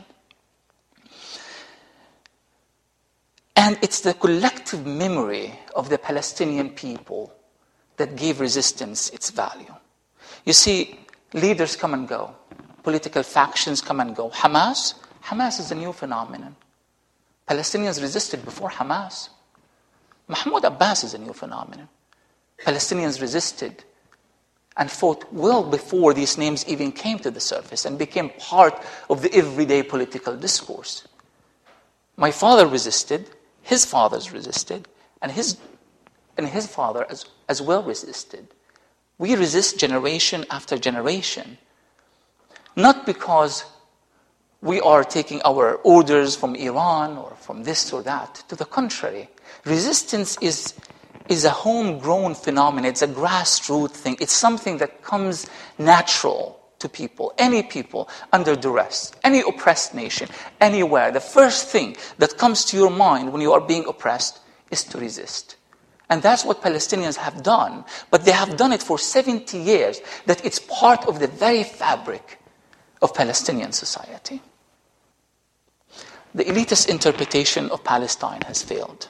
And it's the collective memory of the Palestinian people that gave resistance its value. You see, leaders come and go. Political factions come and go. Hamas, Hamas is a new phenomenon. Palestinians resisted before Hamas. Mahmoud Abbas is a new phenomenon. Palestinians resisted and fought well before these names even came to the surface and became part of the everyday political discourse. My father resisted, his fathers resisted, and his, and his father as, as well resisted. We resist generation after generation, not because we are taking our orders from Iran or from this or that. To the contrary, resistance is, is a homegrown phenomenon. It's a grassroots thing. It's something that comes natural to people, any people under duress, any oppressed nation, anywhere. The first thing that comes to your mind when you are being oppressed is to resist. And that's what Palestinians have done. But they have done it for seventy years, that it's part of the very fabric of Palestinian society. The elitist interpretation of Palestine has failed.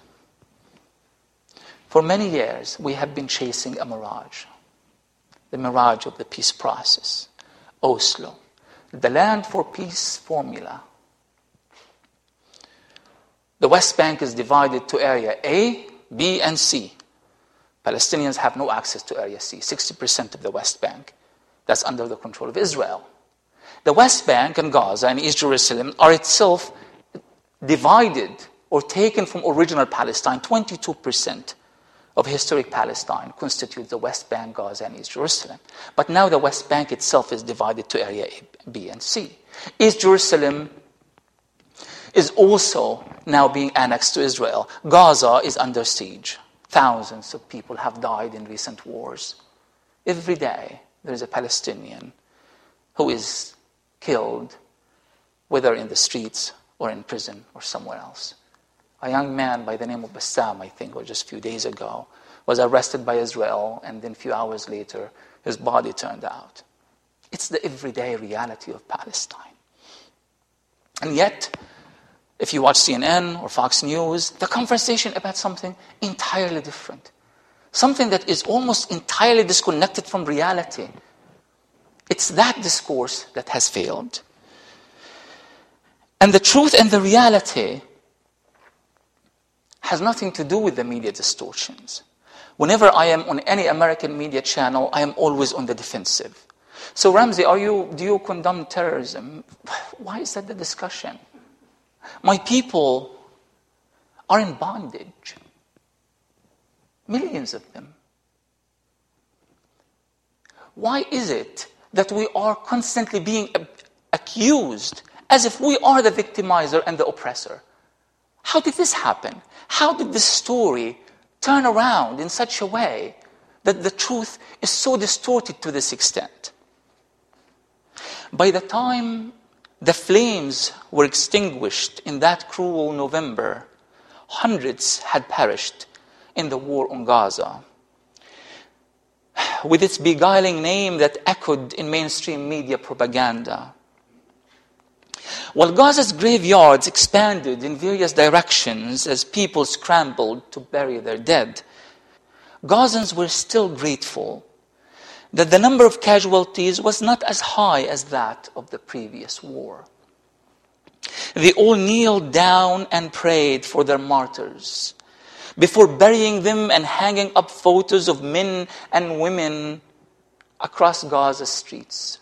For many years, we have been chasing a mirage. The mirage of the peace process. Oslo. The land for peace formula. The West Bank is divided to Area A, B, and C. Palestinians have no access to Area C, sixty percent of the West Bank. That's under the control of Israel. The West Bank and Gaza and East Jerusalem are itself divided or taken from original Palestine. twenty-two percent of historic Palestine constitutes the West Bank, Gaza, and East Jerusalem. But now the West Bank itself is divided to Area A, B, and C. East Jerusalem is also now being annexed to Israel. Gaza is under siege. Thousands of people have died in recent wars. Every day there is a Palestinian who is killed, whether in the streets or in prison or somewhere else. A young man by the name of Bassam, I think, or just a few days ago, was arrested by Israel, and then a few hours later, his body turned out. It's the everyday reality of Palestine. And yet, if you watch C N N or Fox News, the conversation about something entirely different. Something that is almost entirely disconnected from reality. It's that discourse that has failed. And the truth and the reality has nothing to do with the media distortions. Whenever I am on any American media channel, I am always on the defensive. So Ramzi, are you, do you condemn terrorism? Why is that the discussion? My people are in bondage. Millions of them. Why is it that we are constantly being accused as if we are the victimizer and the oppressor? How did this happen? How did this story turn around in such a way that the truth is so distorted to this extent? By the time the flames were extinguished in that cruel November, hundreds had perished in the war on Gaza. With its beguiling name that echoed in mainstream media propaganda. While Gaza's graveyards expanded in various directions as people scrambled to bury their dead, Gazans were still grateful that the number of casualties was not as high as that of the previous war. They all kneeled down and prayed for their martyrs before burying them and hanging up photos of men and women across Gaza's streets.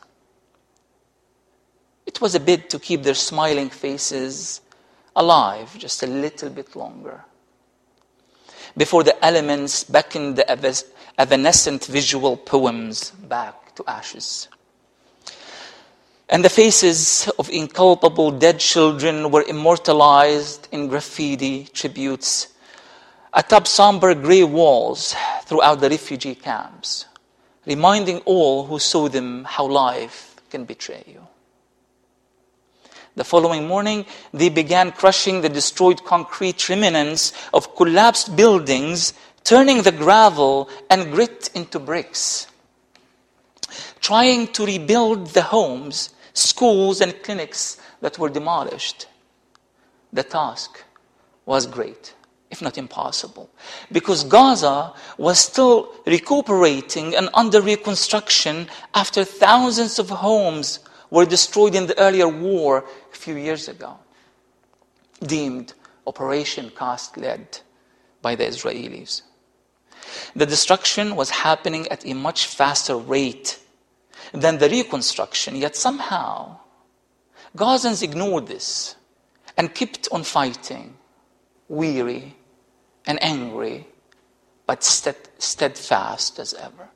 It was a bid to keep their smiling faces alive just a little bit longer, before the elements beckoned the evanescent visual poems back to ashes. And the faces of inculpable dead children were immortalized in graffiti tributes atop somber grey walls throughout the refugee camps, reminding all who saw them how life can betray you. The following morning, they began crushing the destroyed concrete remnants of collapsed buildings, turning the gravel and grit into bricks, trying to rebuild the homes, schools, and clinics that were demolished. The task was great, if not impossible, because Gaza was still recuperating and under reconstruction after thousands of homes were destroyed in the earlier war a few years ago, deemed Operation Cast-led by the Israelis. The destruction was happening at a much faster rate than the reconstruction, yet somehow Gazans ignored this and kept on fighting, weary and angry, but steadfast as ever.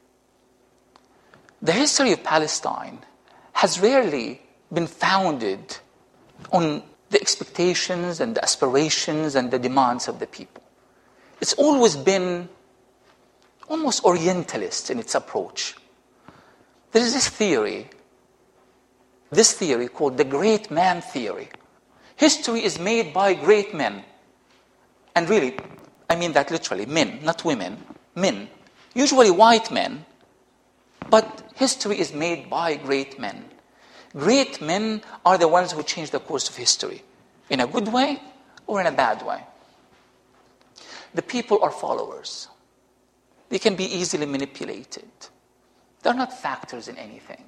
The history of Palestine has rarely been founded on the expectations and the aspirations and the demands of the people. It's always been almost Orientalist in its approach. There is this theory, this theory called the great man theory. History is made by great men. And really, I mean that literally, men, not women, men. Usually white men, but history is made by great men. Great men are the ones who change the course of history, in a good way or in a bad way. The people are followers. They can be easily manipulated. They're not factors in anything.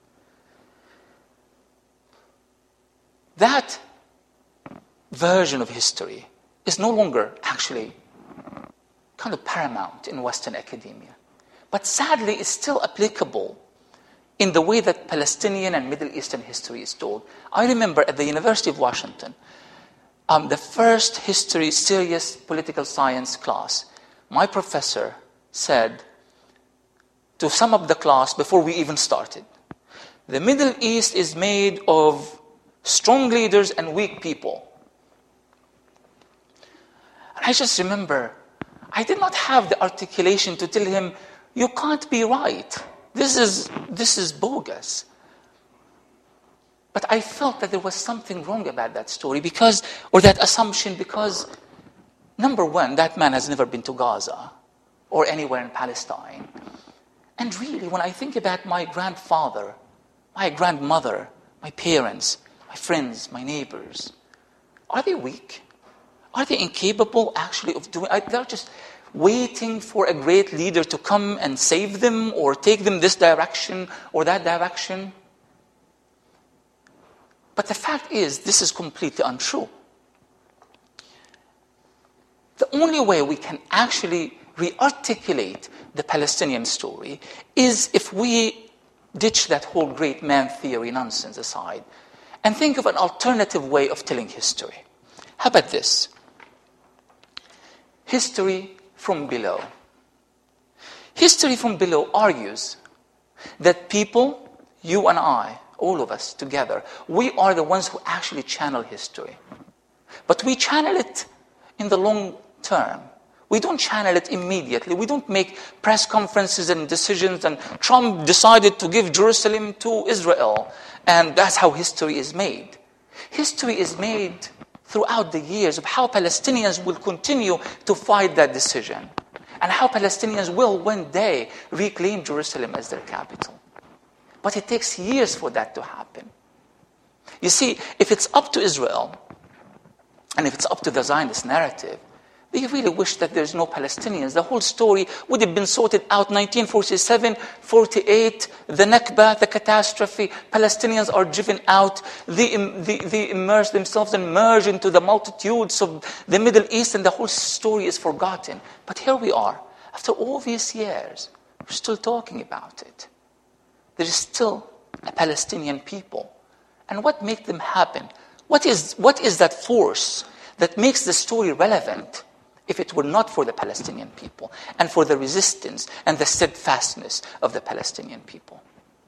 That version of history is no longer actually kind of paramount in Western academia. But sadly, it's still applicable in the way that Palestinian and Middle Eastern history is told. I remember at the University of Washington, um, the first history, serious political science class, my professor said, to sum up the class before we even started, the Middle East is made of strong leaders and weak people. And I just remember, I did not have the articulation to tell him, you can't be right. This is, this is bogus. But I felt that there was something wrong about that story because, or that assumption because, number one, that man has never been to Gaza or anywhere in Palestine. And really, when I think about my grandfather, my grandmother, my parents, my friends, my neighbors, are they weak? Are they incapable actually of doing, they're just waiting for a great leader to come and save them or take them this direction or that direction? But the fact is, this is completely untrue. The only way we can actually re-articulate the Palestinian story is if we ditch that whole great man theory nonsense aside and think of an alternative way of telling history. How about this? History from below. History from below argues that people, you and I, all of us together, we are the ones who actually channel history. But we channel it in the long term. We don't channel it immediately. We don't make press conferences and decisions and Trump decided to give Jerusalem to Israel. And that's how history is made. History is made throughout the years of how Palestinians will continue to fight that decision. And how Palestinians will one day reclaim Jerusalem as their capital. But it takes years for that to happen. You see, if it's up to Israel, and if it's up to the Zionist narrative, they really wish that there's no Palestinians. The whole story would have been sorted out nineteen forty-seven, forty-eight, the Nakba, the catastrophe. Palestinians are driven out. They, they, they immerse themselves and merge into the multitudes of the Middle East, and the whole story is forgotten. But here we are. After all these years, we're still talking about it. There is still a Palestinian people. And what makes them happen? What is, what is that force that makes the story relevant if it were not for the Palestinian people and for the resistance and the steadfastness of the Palestinian people?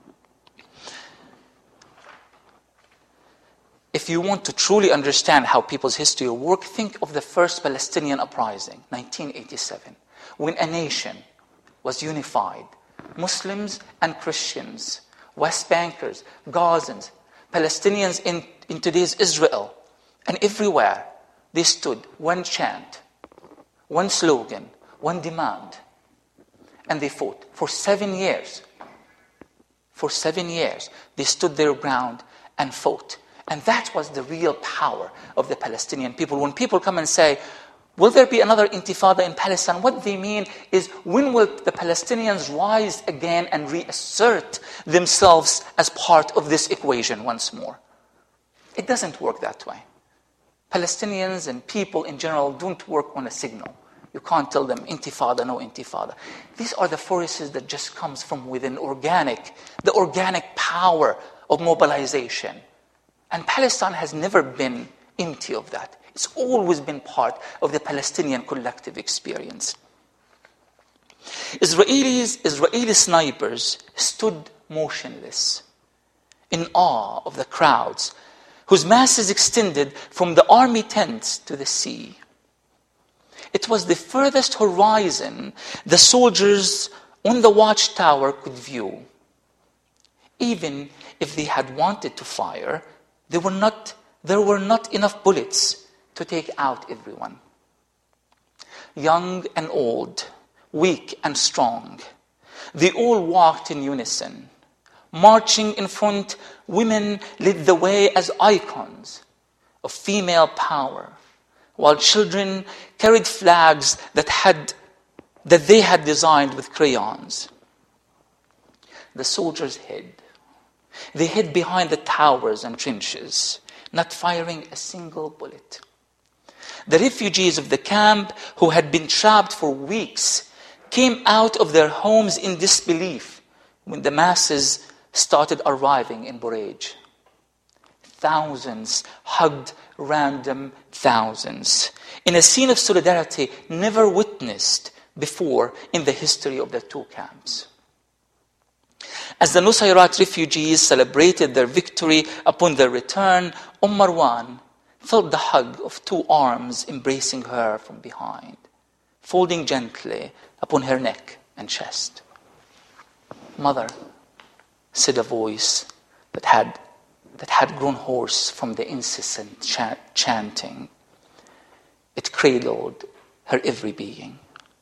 If you want to truly understand how people's history work, think of the first Palestinian uprising, nineteen eighty-seven, when a nation was unified. Muslims and Christians, West Bankers, Gazans, Palestinians in, in today's Israel, and everywhere, they stood, one chant, one slogan, one demand, and they fought for seven years. For seven years, they stood their ground and fought. And that was the real power of the Palestinian people. When people come and say, will there be another intifada in Palestine? What they mean is, when will the Palestinians rise again and reassert themselves as part of this equation once more? It doesn't work that way. Palestinians and people in general don't work on a signal. You can't tell them intifada, no intifada. These are the forces that just comes from within, organic, the organic power of mobilization. And Palestine has never been empty of that. It's always been part of the Palestinian collective experience. Israelis, Israeli snipers stood motionless, in awe of the crowds, whose masses extended from the army tents to the sea. It was the furthest horizon the soldiers on the watchtower could view. Even if they had wanted to fire, they were not, there were not enough bullets to take out everyone. Young and old, weak and strong, they all walked in unison. Marching in front, women led the way as icons of female power, while children carried flags that had that they had designed with crayons. The soldiers hid. They hid behind the towers and trenches, not firing a single bullet. The refugees of the camp, who had been trapped for weeks, came out of their homes in disbelief when the masses started arriving in Burej. Thousands hugged random thousands, in a scene of solidarity never witnessed before in the history of the two camps. As the Nusayrat refugees celebrated their victory upon their return, Umm Marwan felt the hug of two arms embracing her from behind, folding gently upon her neck and chest. "Mother," said a voice that had, that had grown hoarse from the incessant ch- chanting. It cradled her every being.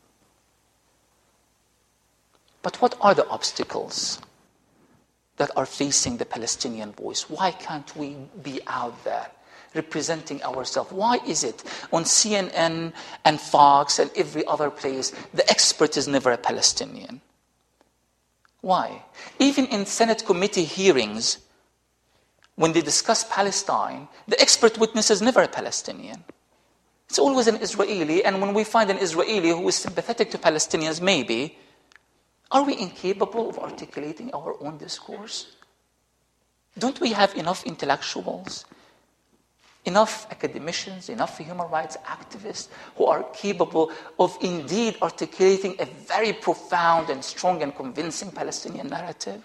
But what are the obstacles that are facing the Palestinian voice? Why can't we be out there representing ourselves? Why is it on C N N and Fox and every other place, the expert is never a Palestinian? Why? Even in Senate committee hearings, when they discuss Palestine, the expert witness is never a Palestinian. It's always an Israeli, and when we find an Israeli who is sympathetic to Palestinians, maybe, are we incapable of articulating our own discourse? Don't we have enough intellectuals, enough academicians, enough human rights activists who are capable of indeed articulating a very profound and strong and convincing Palestinian narrative?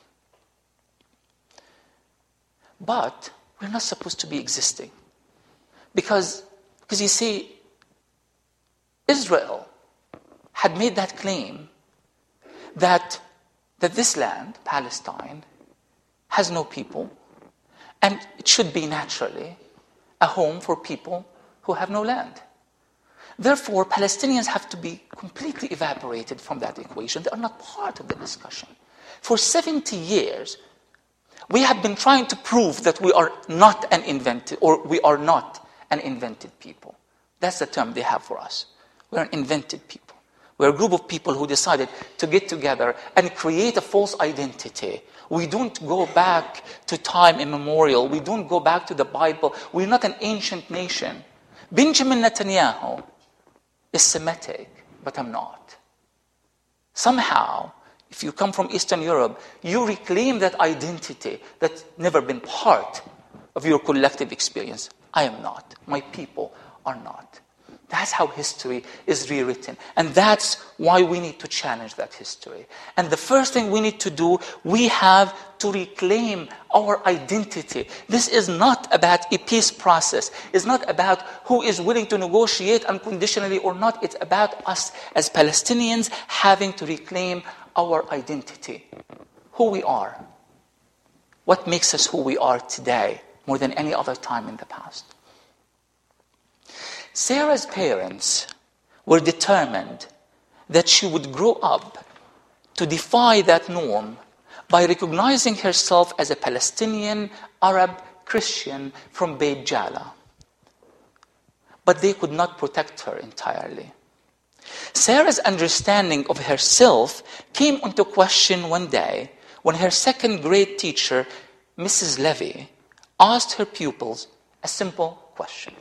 But we're not supposed to be existing. Because, because you see, Israel had made that claim that, that this land, Palestine, has no people, and it should be naturally a home for people who have no land. Therefore, Palestinians have to be completely evaporated from that equation. They are not part of the discussion. For seventy years, we have been trying to prove that we are not an invented, or we are not an invented people. That's the term they have for us. We're an invented people. We're a group of people who decided to get together and create a false identity. We don't go back to time immemorial. We don't go back to the Bible. We're not an ancient nation. Benjamin Netanyahu is Semitic, but I'm not. Somehow, if you come from Eastern Europe, you reclaim that identity that's never been part of your collective experience. I am not. My people are not. That's how history is rewritten. And that's why we need to challenge that history. And the first thing we need to do, we have to reclaim our identity. This is not about a peace process. It's not about who is willing to negotiate unconditionally or not. It's about us as Palestinians having to reclaim our identity. Who we are. What makes us who we are today more than any other time in the past. Sarah's parents were determined that she would grow up to defy that norm by recognizing herself as a Palestinian Arab Christian from Beit Jala. But they could not protect her entirely. Sarah's understanding of herself came into question one day when her second grade teacher, Missus Levy, asked her pupils a simple question.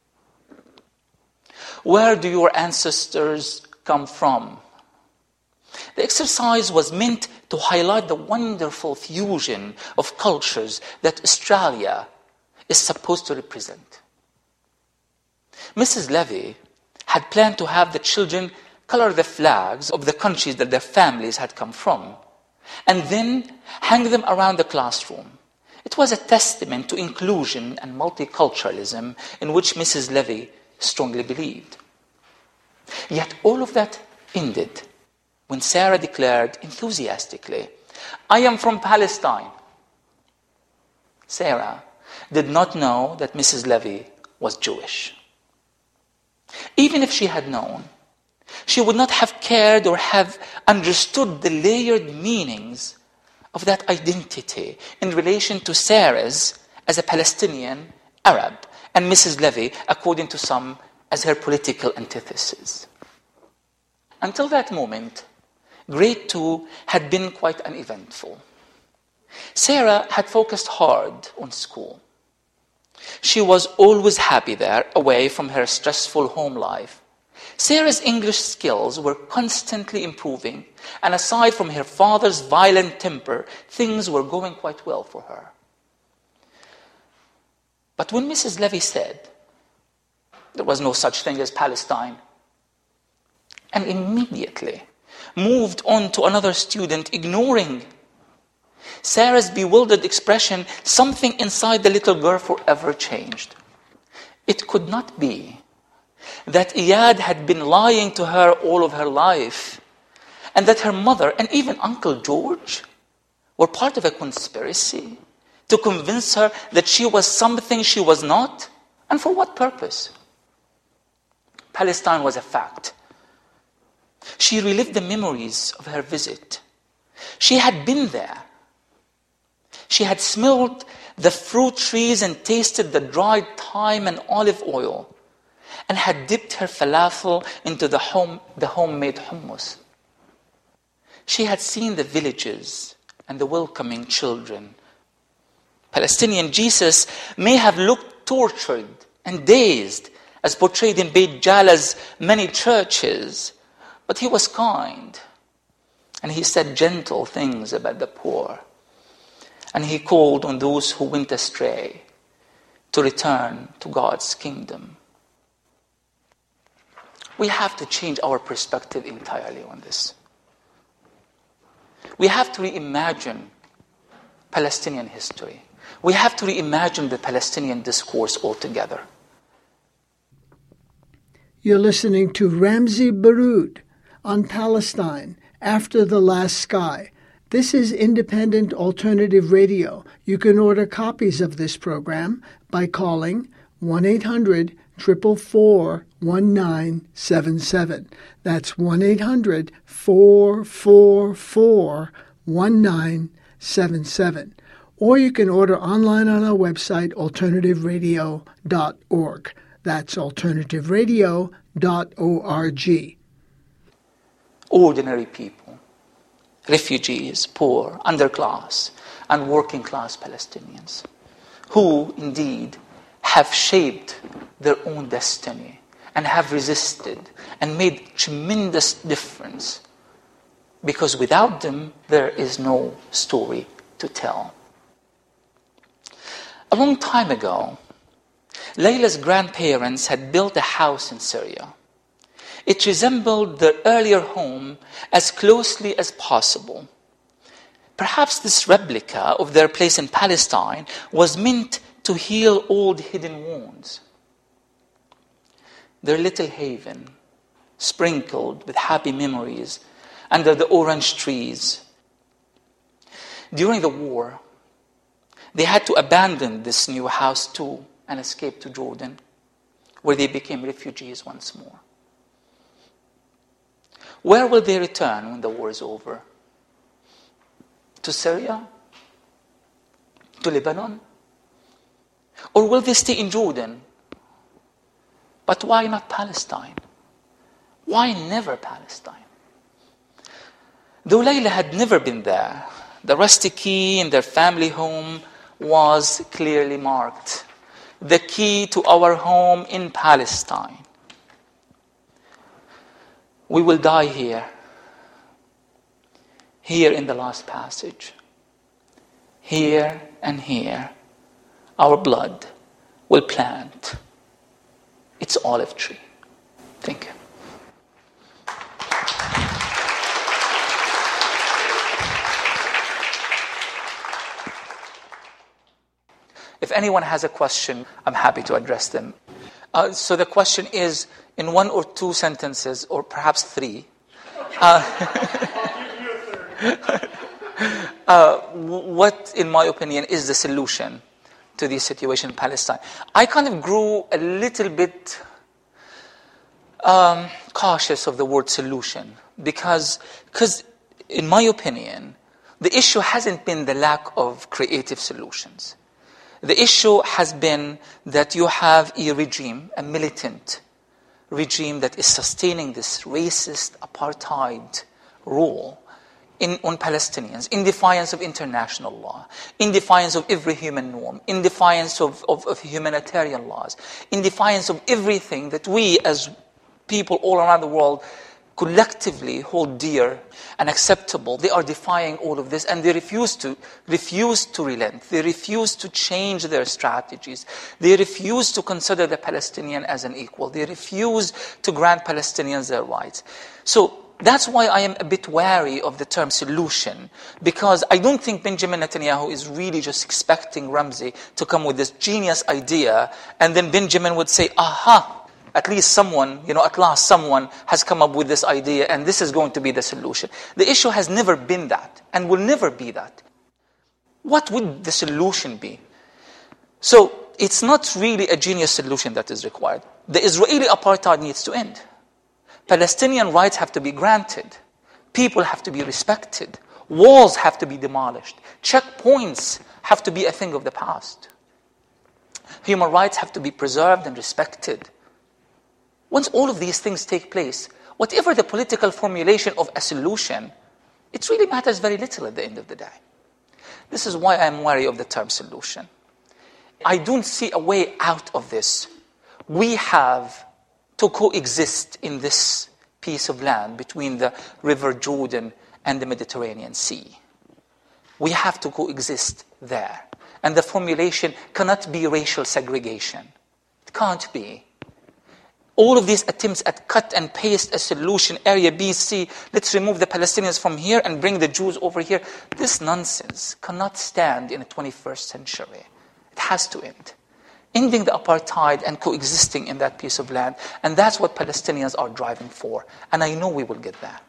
Where do your ancestors come from? The exercise was meant to highlight the wonderful fusion of cultures that Australia is supposed to represent. Missus Levy had planned to have the children color the flags of the countries that their families had come from, and then hang them around the classroom. It was a testament to inclusion and multiculturalism in which Missus Levy strongly believed. Yet all of that ended when Sarah declared enthusiastically, I am from Palestine. Sarah did not know that Missus Levy was Jewish. Even if she had known, she would not have cared or have understood the layered meanings of that identity in relation to Sarah's as a Palestinian Arab, and Missus Levy, according to some, as her political antithesis. Until that moment, grade two had been quite uneventful. Sarah had focused hard on school. She was always happy there, away from her stressful home life. Sarah's English skills were constantly improving, and aside from her father's violent temper, things were going quite well for her. But when Missus Levy said there was no such thing as Palestine, and immediately moved on to another student, ignoring Sarah's bewildered expression, something inside the little girl forever changed. It could not be that Iyad had been lying to her all of her life, and that her mother and even Uncle George were part of a conspiracy to convince her that she was something she was not, and for what purpose? Palestine was a fact. She relived the memories of her visit. She had been there. She had smelled the fruit trees and tasted the dried thyme and olive oil, and had dipped her falafel into the home, the homemade hummus. She had seen the villages and the welcoming children. Palestinian Jesus may have looked tortured and dazed as portrayed in Beit Jala's many churches, but he was kind. And he said gentle things about the poor. And he called on those who went astray to return to God's kingdom. We have to change our perspective entirely on this. We have to reimagine Palestinian history. We have to reimagine the Palestinian discourse altogether. You're listening to Ramzy Baroud on Palestine, After the Last Sky. This is Independent Alternative Radio. You can order copies of this program by calling one eight hundred, four four four, one nine seven seven. That's one eight hundred, four four four, one nine seven seven. Or you can order online on our website, alternative radio dot org. That's alternative radio dot org. Ordinary people, refugees, poor, underclass, and working class Palestinians, who indeed have shaped their own destiny and have resisted and made tremendous difference, because without them there is no story to tell. A long time ago, Layla's grandparents had built a house in Syria. It resembled their earlier home as closely as possible. Perhaps this replica of their place in Palestine was meant to heal old hidden wounds. Their little haven, sprinkled with happy memories under the orange trees. During the war, they had to abandon this new house too and escape to Jordan, where they became refugees once more. Where will they return when the war is over? To Syria? To Lebanon? Or will they stay in Jordan? But why not Palestine? Why never Palestine? Though Layla had never been there, the rusty key in their family home was clearly marked. The key to our home in Palestine. We will die here, here in the last passage. Here and here, our blood will plant its olive tree. Thank you. If anyone has a question, I'm happy to address them. Uh, so the question is, in one or two sentences, or perhaps three, uh, uh, what, in my opinion, is the solution to the situation in Palestine? I kind of grew a little bit um, cautious of the word solution, because, because, in my opinion, the issue hasn't been the lack of creative solutions. The issue has been that you have a regime, a militant regime that is sustaining this racist apartheid rule in, on Palestinians, in defiance of international law, in defiance of every human norm, in defiance of, of, of humanitarian laws, in defiance of everything that we as people all around the world collectively hold dear and acceptable. They are defying all of this, and they refuse to refuse to relent. They refuse to change their strategies. They refuse to consider the Palestinian as an equal. They refuse to grant Palestinians their rights. So that's why I am a bit wary of the term solution, because I don't think Benjamin Netanyahu is really just expecting Ramzy to come with this genius idea, and then Benjamin would say, aha, at least someone, you know, at last someone has come up with this idea, and this is going to be the solution. The issue has never been that, and will never be that. What would the solution be? So, it's not really a genius solution that is required. The Israeli apartheid needs to end. Palestinian rights have to be granted. People have to be respected. Walls have to be demolished. Checkpoints have to be a thing of the past. Human rights have to be preserved and respected. Once all of these things take place, whatever the political formulation of a solution, it really matters very little at the end of the day. This is why I'm wary of the term solution. I don't see a way out of this we have to coexist in this piece of land between the River Jordan and the Mediterranean Sea. We have to coexist there. And the formulation cannot be racial segregation. It can't be. All of these attempts at cut and paste a solution, area B, C, let's remove the Palestinians from here and bring the Jews over here. This nonsense cannot stand in the twenty-first century. It has to end. Ending the apartheid and coexisting in that piece of land. And that's what Palestinians are driving for. And I know we will get there.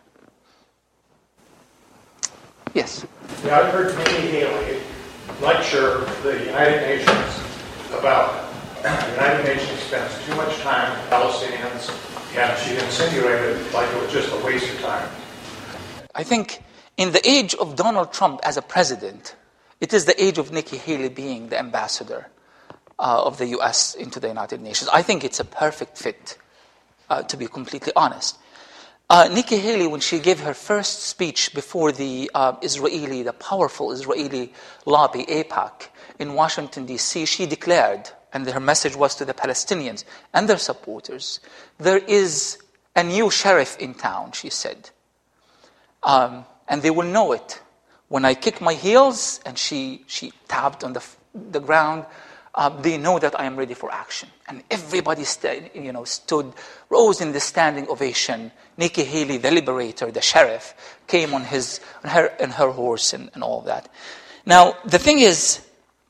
Yes? Yeah, I heard Nikki Haley lecture the United Nations about the United Nations spends too much time with Palestinians, and she insinuated like it was just a waste of time. I think in the age of Donald Trump as a president, it is the age of Nikki Haley being the ambassador uh, of the U S into the United Nations. I think it's a perfect fit, uh, to be completely honest. Uh, Nikki Haley, when she gave her first speech before the uh, Israeli, the powerful Israeli lobby, AIPAC, in Washington, D C, she declared, and her message was to the Palestinians and their supporters, there is a new sheriff in town, she said. Um, and they will know it. When I kick my heels, and she, she tapped on the, the ground, uh, they know that I am ready for action. And everybody st- you know, stood, rose in the standing ovation. Nikki Haley, the liberator, the sheriff, came on, his, on, her, on her horse and, and all of that. Now, the thing is,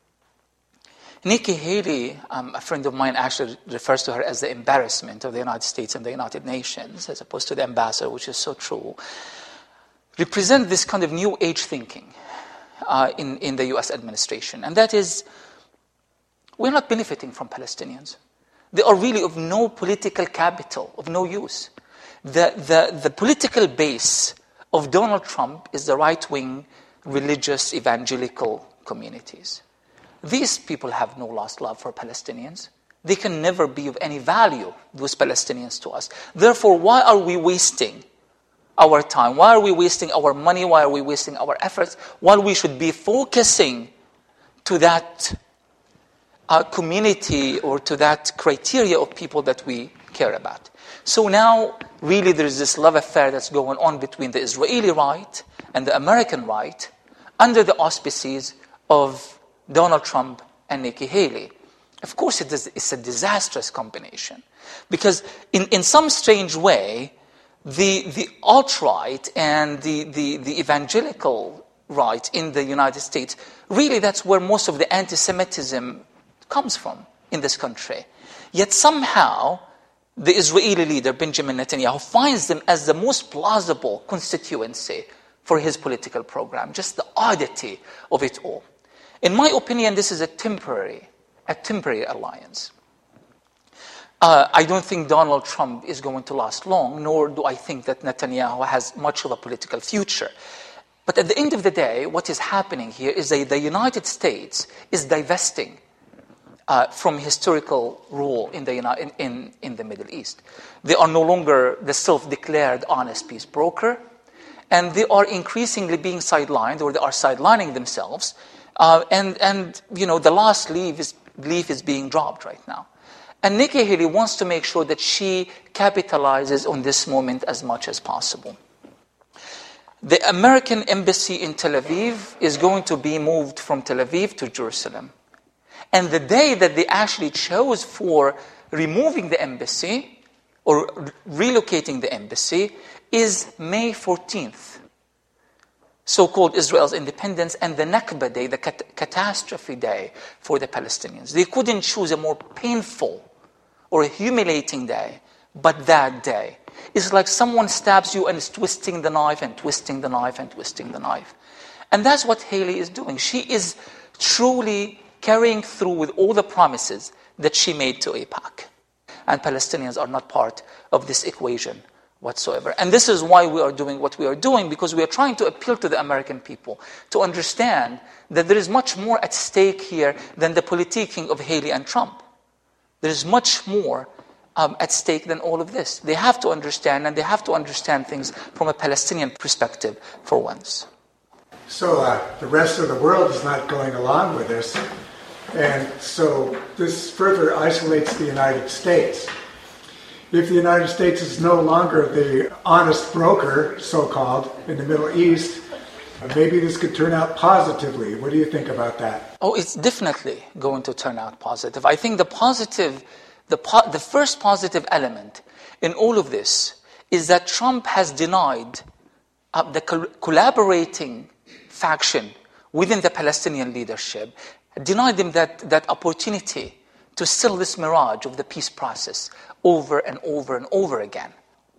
Nikki Haley, um, a friend of mine actually refers to her as the embarrassment of the United States and the United Nations, as opposed to the ambassador, which is so true, represent this kind of new age thinking uh, in, in the U S administration. And that is, we're not benefiting from Palestinians. They are really of no political capital, of no use. The, the, the political base of Donald Trump is the right-wing, religious, evangelical communities. These people have no lost love for Palestinians. They can never be of any value, those Palestinians, to us. Therefore, why are we wasting our time? Why are we wasting our money? Why are we wasting our efforts? While we should be focusing to that uh, community or to that criteria of people that we care about. So now, really, there is this love affair that's going on between the Israeli right and the American right under the auspices of Donald Trump and Nikki Haley. Of course, it is, it's a disastrous combination. Because in, in some strange way, the, the alt-right and the, the, the evangelical right in the United States, really that's where most of the anti-Semitism comes from in this country. Yet somehow, the Israeli leader, Benjamin Netanyahu, finds them as the most plausible constituency for his political program. Just the oddity of it all. In my opinion, this is a temporary, a temporary alliance. Uh, I don't think Donald Trump is going to last long, nor do I think that Netanyahu has much of a political future. But at the end of the day, what is happening here is that the United States is divesting uh, from historical role in the, in, in, in the Middle East. They are no longer the self-declared honest peace broker, and they are increasingly being sidelined, or they are sidelining themselves. Uh, and, and, you know, the last leaf is, leaf is being dropped right now. And Nikki Haley wants to make sure that she capitalizes on this moment as much as possible. The American embassy in Tel Aviv is going to be moved from Tel Aviv to Jerusalem. And the day that they actually chose for removing the embassy, or relocating the embassy, is May fourteenth. So-called Israel's independence, and the Nakba Day, the cat- catastrophe day for the Palestinians. They couldn't choose a more painful or a humiliating day, but that day. It's like someone stabs you and is twisting the knife and twisting the knife and twisting the knife. And that's what Haley is doing. She is truly carrying through with all the promises that she made to AIPAC. And Palestinians are not part of this equation whatsoever. And this is why we are doing what we are doing, because we are trying to appeal to the American people to understand that there is much more at stake here than the politicking of Haley and Trump. There is much more um, at stake than all of this. They have to understand, and they have to understand things from a Palestinian perspective for once. So uh, the rest of the world is not going along with this. And so this further isolates the United States. If the United States is no longer the honest broker, so-called, in the Middle East, maybe this could turn out positively. What do you think about that? Oh, it's definitely going to turn out positive. I think the positive, the, po- the first positive element in all of this is that Trump has denied uh, the co- collaborating faction within the Palestinian leadership, denied them that, that opportunity to sell this mirage of the peace process over and over and over again.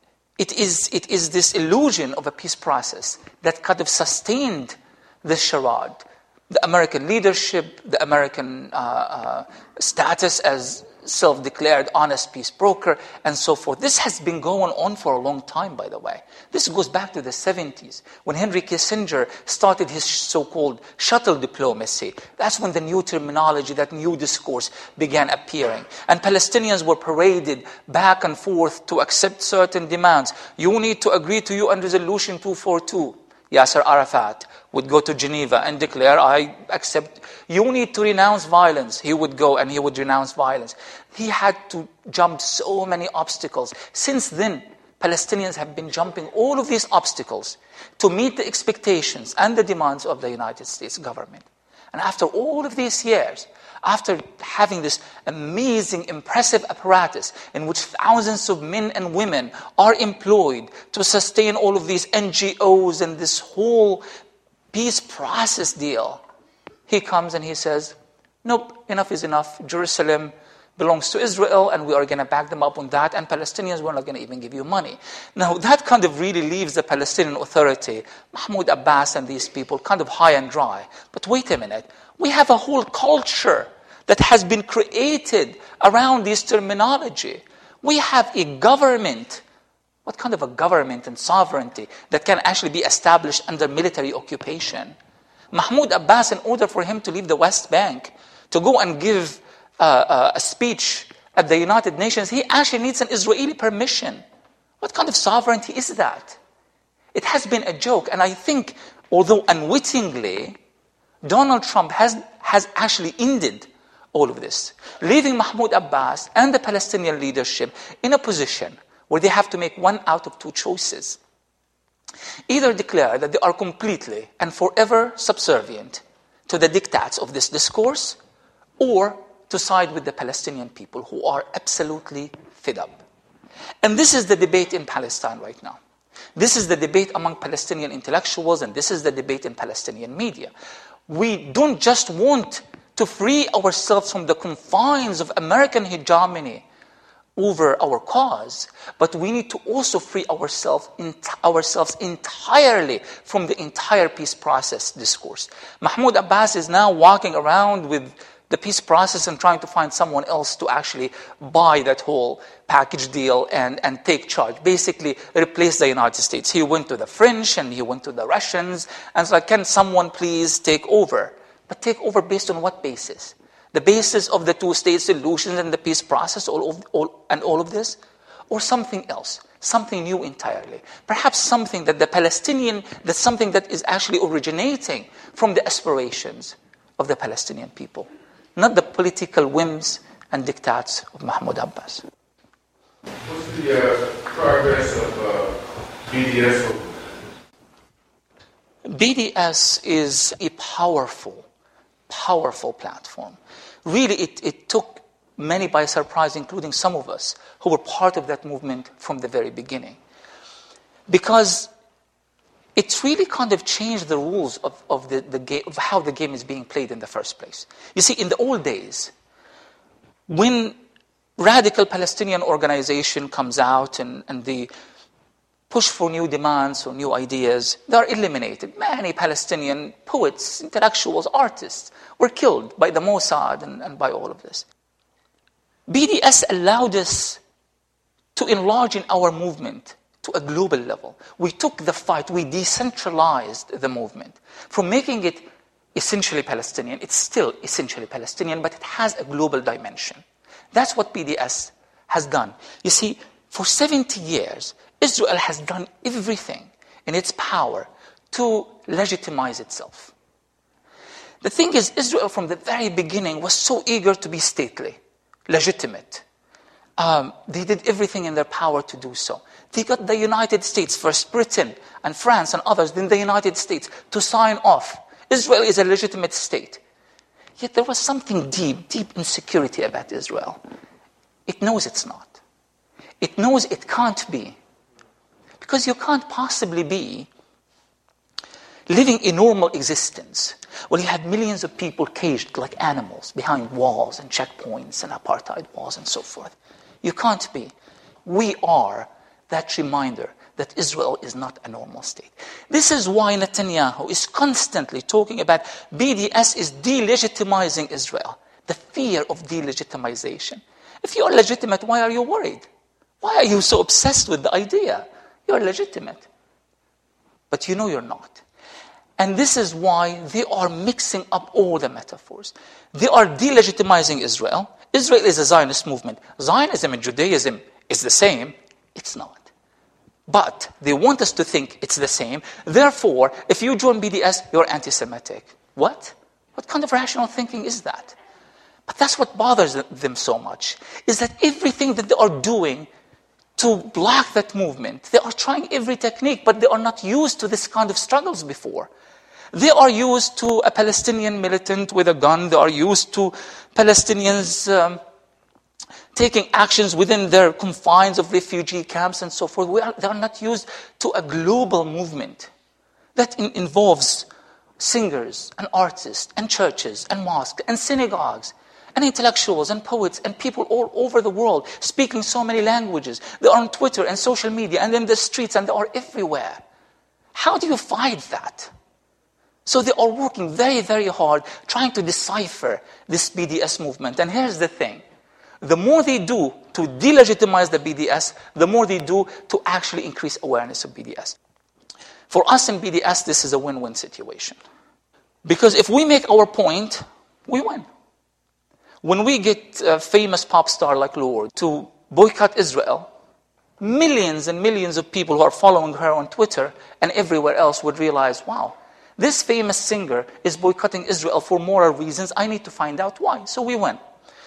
It is, it is this illusion of a peace process that kind of sustained this charade. The American leadership, the American uh, uh, status as self-declared honest peace broker, and so forth. This has been going on for a long time, by the way. This goes back to the seventies, when Henry Kissinger started his so-called shuttle diplomacy. That's when the new terminology, that new discourse began appearing. And Palestinians were paraded back and forth to accept certain demands. You need to agree to U N Resolution two forty-two. Yasser Arafat would go to Geneva and declare, I accept. You need to renounce violence. He would go and he would renounce violence. He had to jump so many obstacles. Since then, Palestinians have been jumping all of these obstacles to meet the expectations and the demands of the United States government. And after all of these years, after having this amazing, impressive apparatus in which thousands of men and women are employed to sustain all of these N G Os and this whole peace process deal, he comes and he says, nope, enough is enough. Jerusalem belongs to Israel, and we are going to back them up on that, and Palestinians, we're not going to even give you money. Now, that kind of really leaves the Palestinian Authority, Mahmoud Abbas and these people, kind of high and dry. But wait a minute. We have a whole culture that has been created around this terminology. We have a government. What kind of a government and sovereignty that can actually be established under military occupation? Mahmoud Abbas, in order for him to leave the West Bank, to go and give uh, uh, a speech at the United Nations, he actually needs an Israeli permission. What kind of sovereignty is that? It has been a joke, and I think, although unwittingly, Donald Trump has, has actually ended all of this, leaving Mahmoud Abbas and the Palestinian leadership in a position where they have to make one out of two choices. Either declare that they are completely and forever subservient to the diktats of this discourse, or to side with the Palestinian people who are absolutely fed up. And this is the debate in Palestine right now. This is the debate among Palestinian intellectuals, and this is the debate in Palestinian media. We don't just want to free ourselves from the confines of American hegemony over our cause, but we need to also free ourselves, ourselves entirely from the entire peace process discourse. Mahmoud Abbas is now walking around with the peace process and trying to find someone else to actually buy that whole package deal and, and take charge, basically replace the United States. He went to the French and he went to the Russians and it's like, can someone please take over? But take over based on what basis? The basis of the two-state solution and the peace process all of, all, and all of this? Or something else, something new entirely? Perhaps something that the Palestinian, that's something that is actually originating from the aspirations of the Palestinian people, not the political whims and diktats of Mahmoud Abbas. What's the uh, progress of uh, B D S? B D S is a powerful, powerful platform. Really, it, it took many by surprise, including some of us who were part of that movement from the very beginning. Because it's really kind of changed the rules of, of, the, the game, of how the game is being played in the first place. You see, in the old days, when radical Palestinian organization comes out and, and they push for new demands or new ideas, they are eliminated. Many Palestinian poets, intellectuals, artists were killed by the Mossad and, and by all of this. B D S allowed us to enlarge in our movement to a global level. We took the fight, we decentralized the movement. From making it essentially Palestinian, it's still essentially Palestinian, but it has a global dimension. That's what B D S has done. You see, for seventy years, Israel has done everything in its power to legitimize itself. The thing is, Israel from the very beginning was so eager to be stately, legitimate. Um, they did everything in their power to do so. They got the United States, first Britain and France and others, then the United States, to sign off. Israel is a legitimate state. Yet there was something deep, deep insecurity about Israel. It knows it's not. It knows it can't be. Because you can't possibly be living a normal existence where you have millions of people caged like animals behind walls and checkpoints and apartheid walls and so forth. You can't be. We are that reminder that Israel is not a normal state. This is why Netanyahu is constantly talking about B D S is delegitimizing Israel. The fear of delegitimization. If you're legitimate, why are you worried? Why are you so obsessed with the idea? You're legitimate. But you know you're not. And this is why they are mixing up all the metaphors. They are delegitimizing Israel. Israel is a Zionist movement. Zionism and Judaism is the same. It's not. But they want us to think it's the same. Therefore, if you join B D S, you're anti-Semitic. What? What kind of rational thinking is that? But that's what bothers them so much, is that everything that they are doing to block that movement, they are trying every technique, but they are not used to this kind of struggles before. They are used to a Palestinian militant with a gun. They are used to Palestinians um, taking actions within their confines of refugee camps and so forth. We are, they are not used to a global movement that in, involves singers and artists and churches and mosques and synagogues and intellectuals and poets and people all over the world speaking so many languages. They are on Twitter and social media and in the streets and they are everywhere. How do you fight that? So they are working very, very hard trying to decipher this B D S movement. And here's the thing. The more they do to delegitimize the B D S, the more they do to actually increase awareness of B D S. For us in B D S, this is a win-win situation. Because if we make our point, we win. When we get a famous pop star like Lorde to boycott Israel, millions and millions of people who are following her on Twitter and everywhere else would realize, wow, this famous singer is boycotting Israel for moral reasons. I need to find out why. So we win.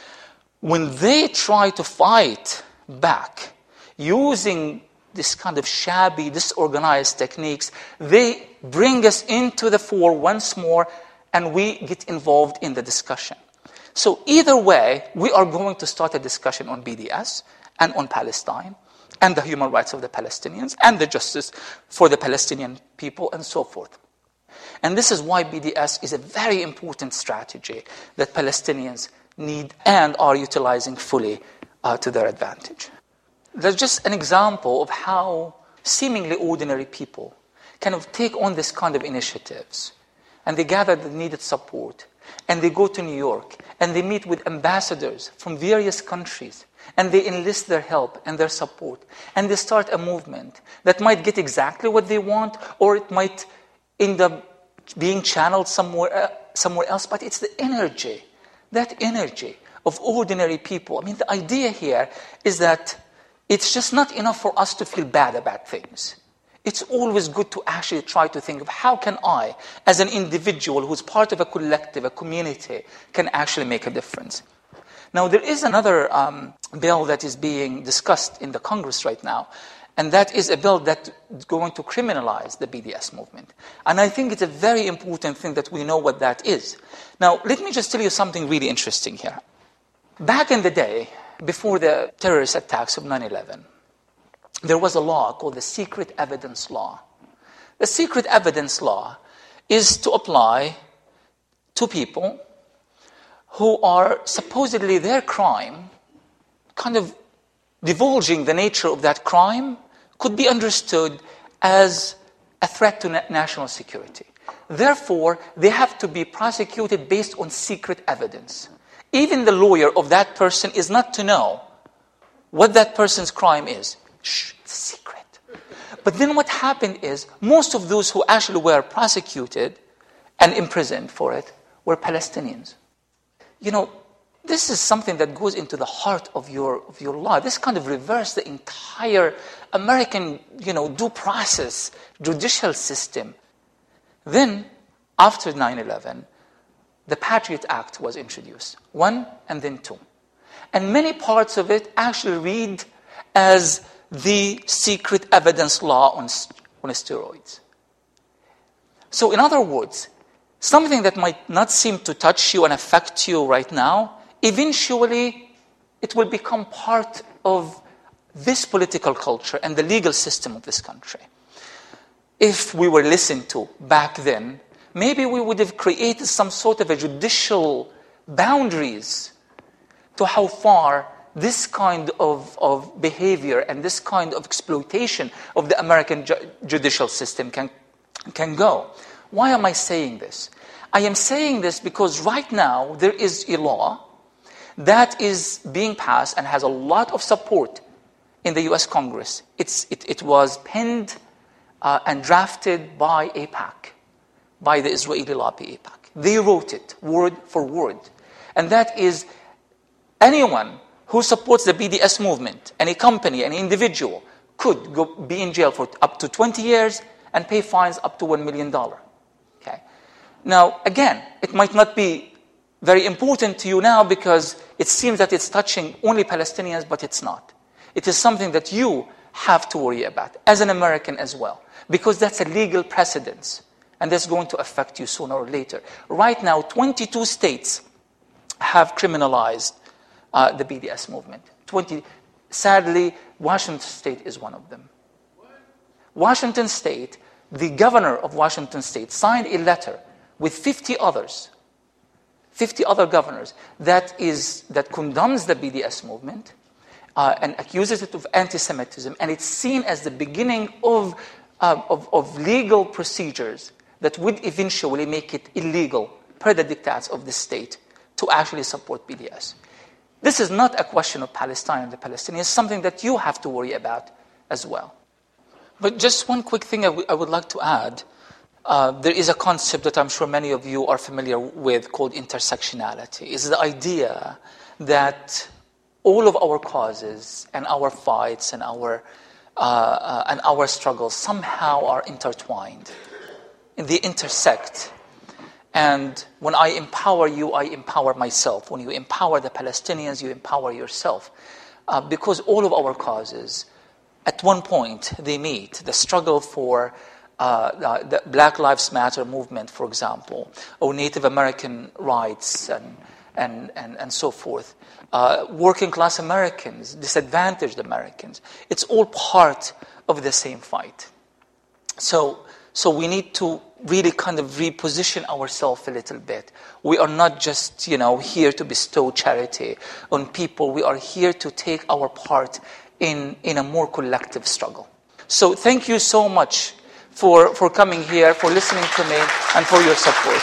When they try to fight back using this kind of shabby, disorganized techniques, they bring us into the fore once more and we get involved in the discussion. So either way, we are going to start a discussion on B D S and on Palestine and the human rights of the Palestinians and the justice for the Palestinian people and so forth. And this is why B D S is a very important strategy that Palestinians need and are utilizing fully uh, to their advantage. There's just an example of how seemingly ordinary people kind of take on this kind of initiatives and they gather the needed support and they go to New York and they meet with ambassadors from various countries and they enlist their help and their support and they start a movement that might get exactly what they want or it might end up being channeled somewhere, uh, somewhere else, but it's the energy, that energy of ordinary people. I mean, the idea here is that it's just not enough for us to feel bad about things. It's always good to actually try to think of how can I, as an individual who's part of a collective, a community, can actually make a difference. Now, there is another um, bill that is being discussed in the Congress right now, and that is a bill that's going to criminalize the B D S movement. And I think it's a very important thing that we know what that is. Now, let me just tell you something really interesting here. Back in the day, before the terrorist attacks of nine eleven, there was a law called the Secret Evidence Law. The Secret Evidence Law is to apply to people who are supposedly their crime, kind of divulging the nature of that crime, could be understood as a threat to na- national security. Therefore, they have to be prosecuted based on secret evidence. Even the lawyer of that person is not to know what that person's crime is. Shh, it's a secret. But then what happened is, most of those who actually were prosecuted and imprisoned for it were Palestinians. You know, this is something that goes into the heart of your of your law. This kind of reversed the entire American, you know, due process, judicial system. Then, after nine eleven, the Patriot Act was introduced. One and then two. And many parts of it actually read as the secret evidence law on, on steroids. So in other words, something that might not seem to touch you and affect you right now, eventually it will become part of this political culture and the legal system of this country. If we were listened to back then, maybe we would have created some sort of a judicial boundaries to how far this kind of, of behavior and this kind of exploitation of the American ju- judicial system can, can go. Why am I saying this? I am saying this because right now there is a law that is being passed and has a lot of support in the U S Congress. It's, it, it was penned uh, and drafted by AIPAC, by the Israeli lobby AIPAC. They wrote it word for word. And that is anyone who supports the B D S movement, any company, any individual, could go, be in jail for up to twenty years and pay fines up to one million dollars. Okay. Now, again, it might not be very important to you now because it seems that it's touching only Palestinians, but it's not. It is something that you have to worry about, as an American as well, because that's a legal precedence, and that's going to affect you sooner or later. Right now, twenty-two states have criminalized uh, the B D S movement. twenty, sadly, Washington State is one of them. Washington State, the governor of Washington State, signed a letter with fifty others, fifty other governors, that is that condemns the B D S movement uh, and accuses it of anti-Semitism, and it's seen as the beginning of, uh, of, of legal procedures that would eventually make it illegal, per the diktats of the state, to actually support B D S. This is not a question of Palestine and the Palestinians. It's something that you have to worry about as well. But just one quick thing I, w- I would like to add. Uh, there is a concept that I'm sure many of you are familiar with called intersectionality. It's the idea that all of our causes and our fights and our uh, uh, and our struggles somehow are intertwined. They intersect. And when I empower you, I empower myself. When you empower the Palestinians, you empower yourself. Uh, because all of our causes, at one point, they meet. The struggle for uh, the Black Lives Matter movement, for example, or Native American rights and and, and, and so forth. Uh, working class Americans, disadvantaged Americans. It's all part of the same fight. So, so we need to really kind of reposition ourselves a little bit. We are not just, you know, here to bestow charity on people. We are here to take our part in, in a more collective struggle. So thank you so much for, for coming here, for listening to me, and for your support.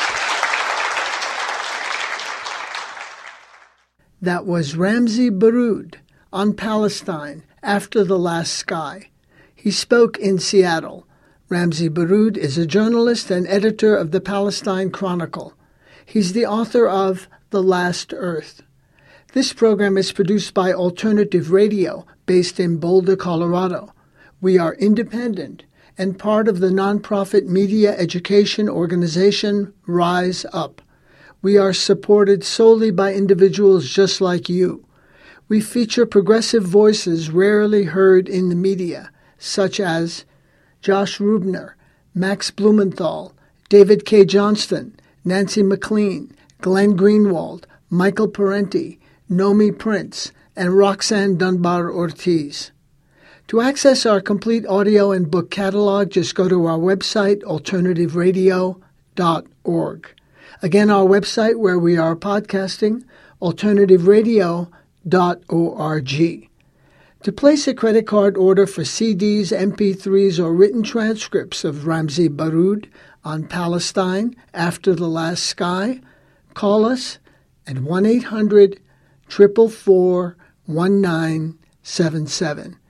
That was Ramzy Baroud on Palestine After the Last Sky. He spoke in Seattle. Ramzy Baroud is a journalist and editor of the Palestine Chronicle. He's the author of The Last Earth. This program is produced by Alternative Radio, based in Boulder, Colorado. We are independent and part of the nonprofit media education organization Rise Up. We are supported solely by individuals just like you. We feature progressive voices rarely heard in the media, such as Josh Rubner, Max Blumenthal, David K. Johnston, Nancy McLean, Glenn Greenwald, Michael Parenti, Nomi Prince, and Roxanne Dunbar Ortiz. To access our complete audio and book catalog, just go to our website, alternative radio dot org. Again, our website where we are podcasting, alternative radio dot org. To place a credit card order for C Ds, M P threes, or written transcripts of Ramzy Baroud on Palestine After the Last Sky, call us at one eight hundred, four four four, one nine seven seven.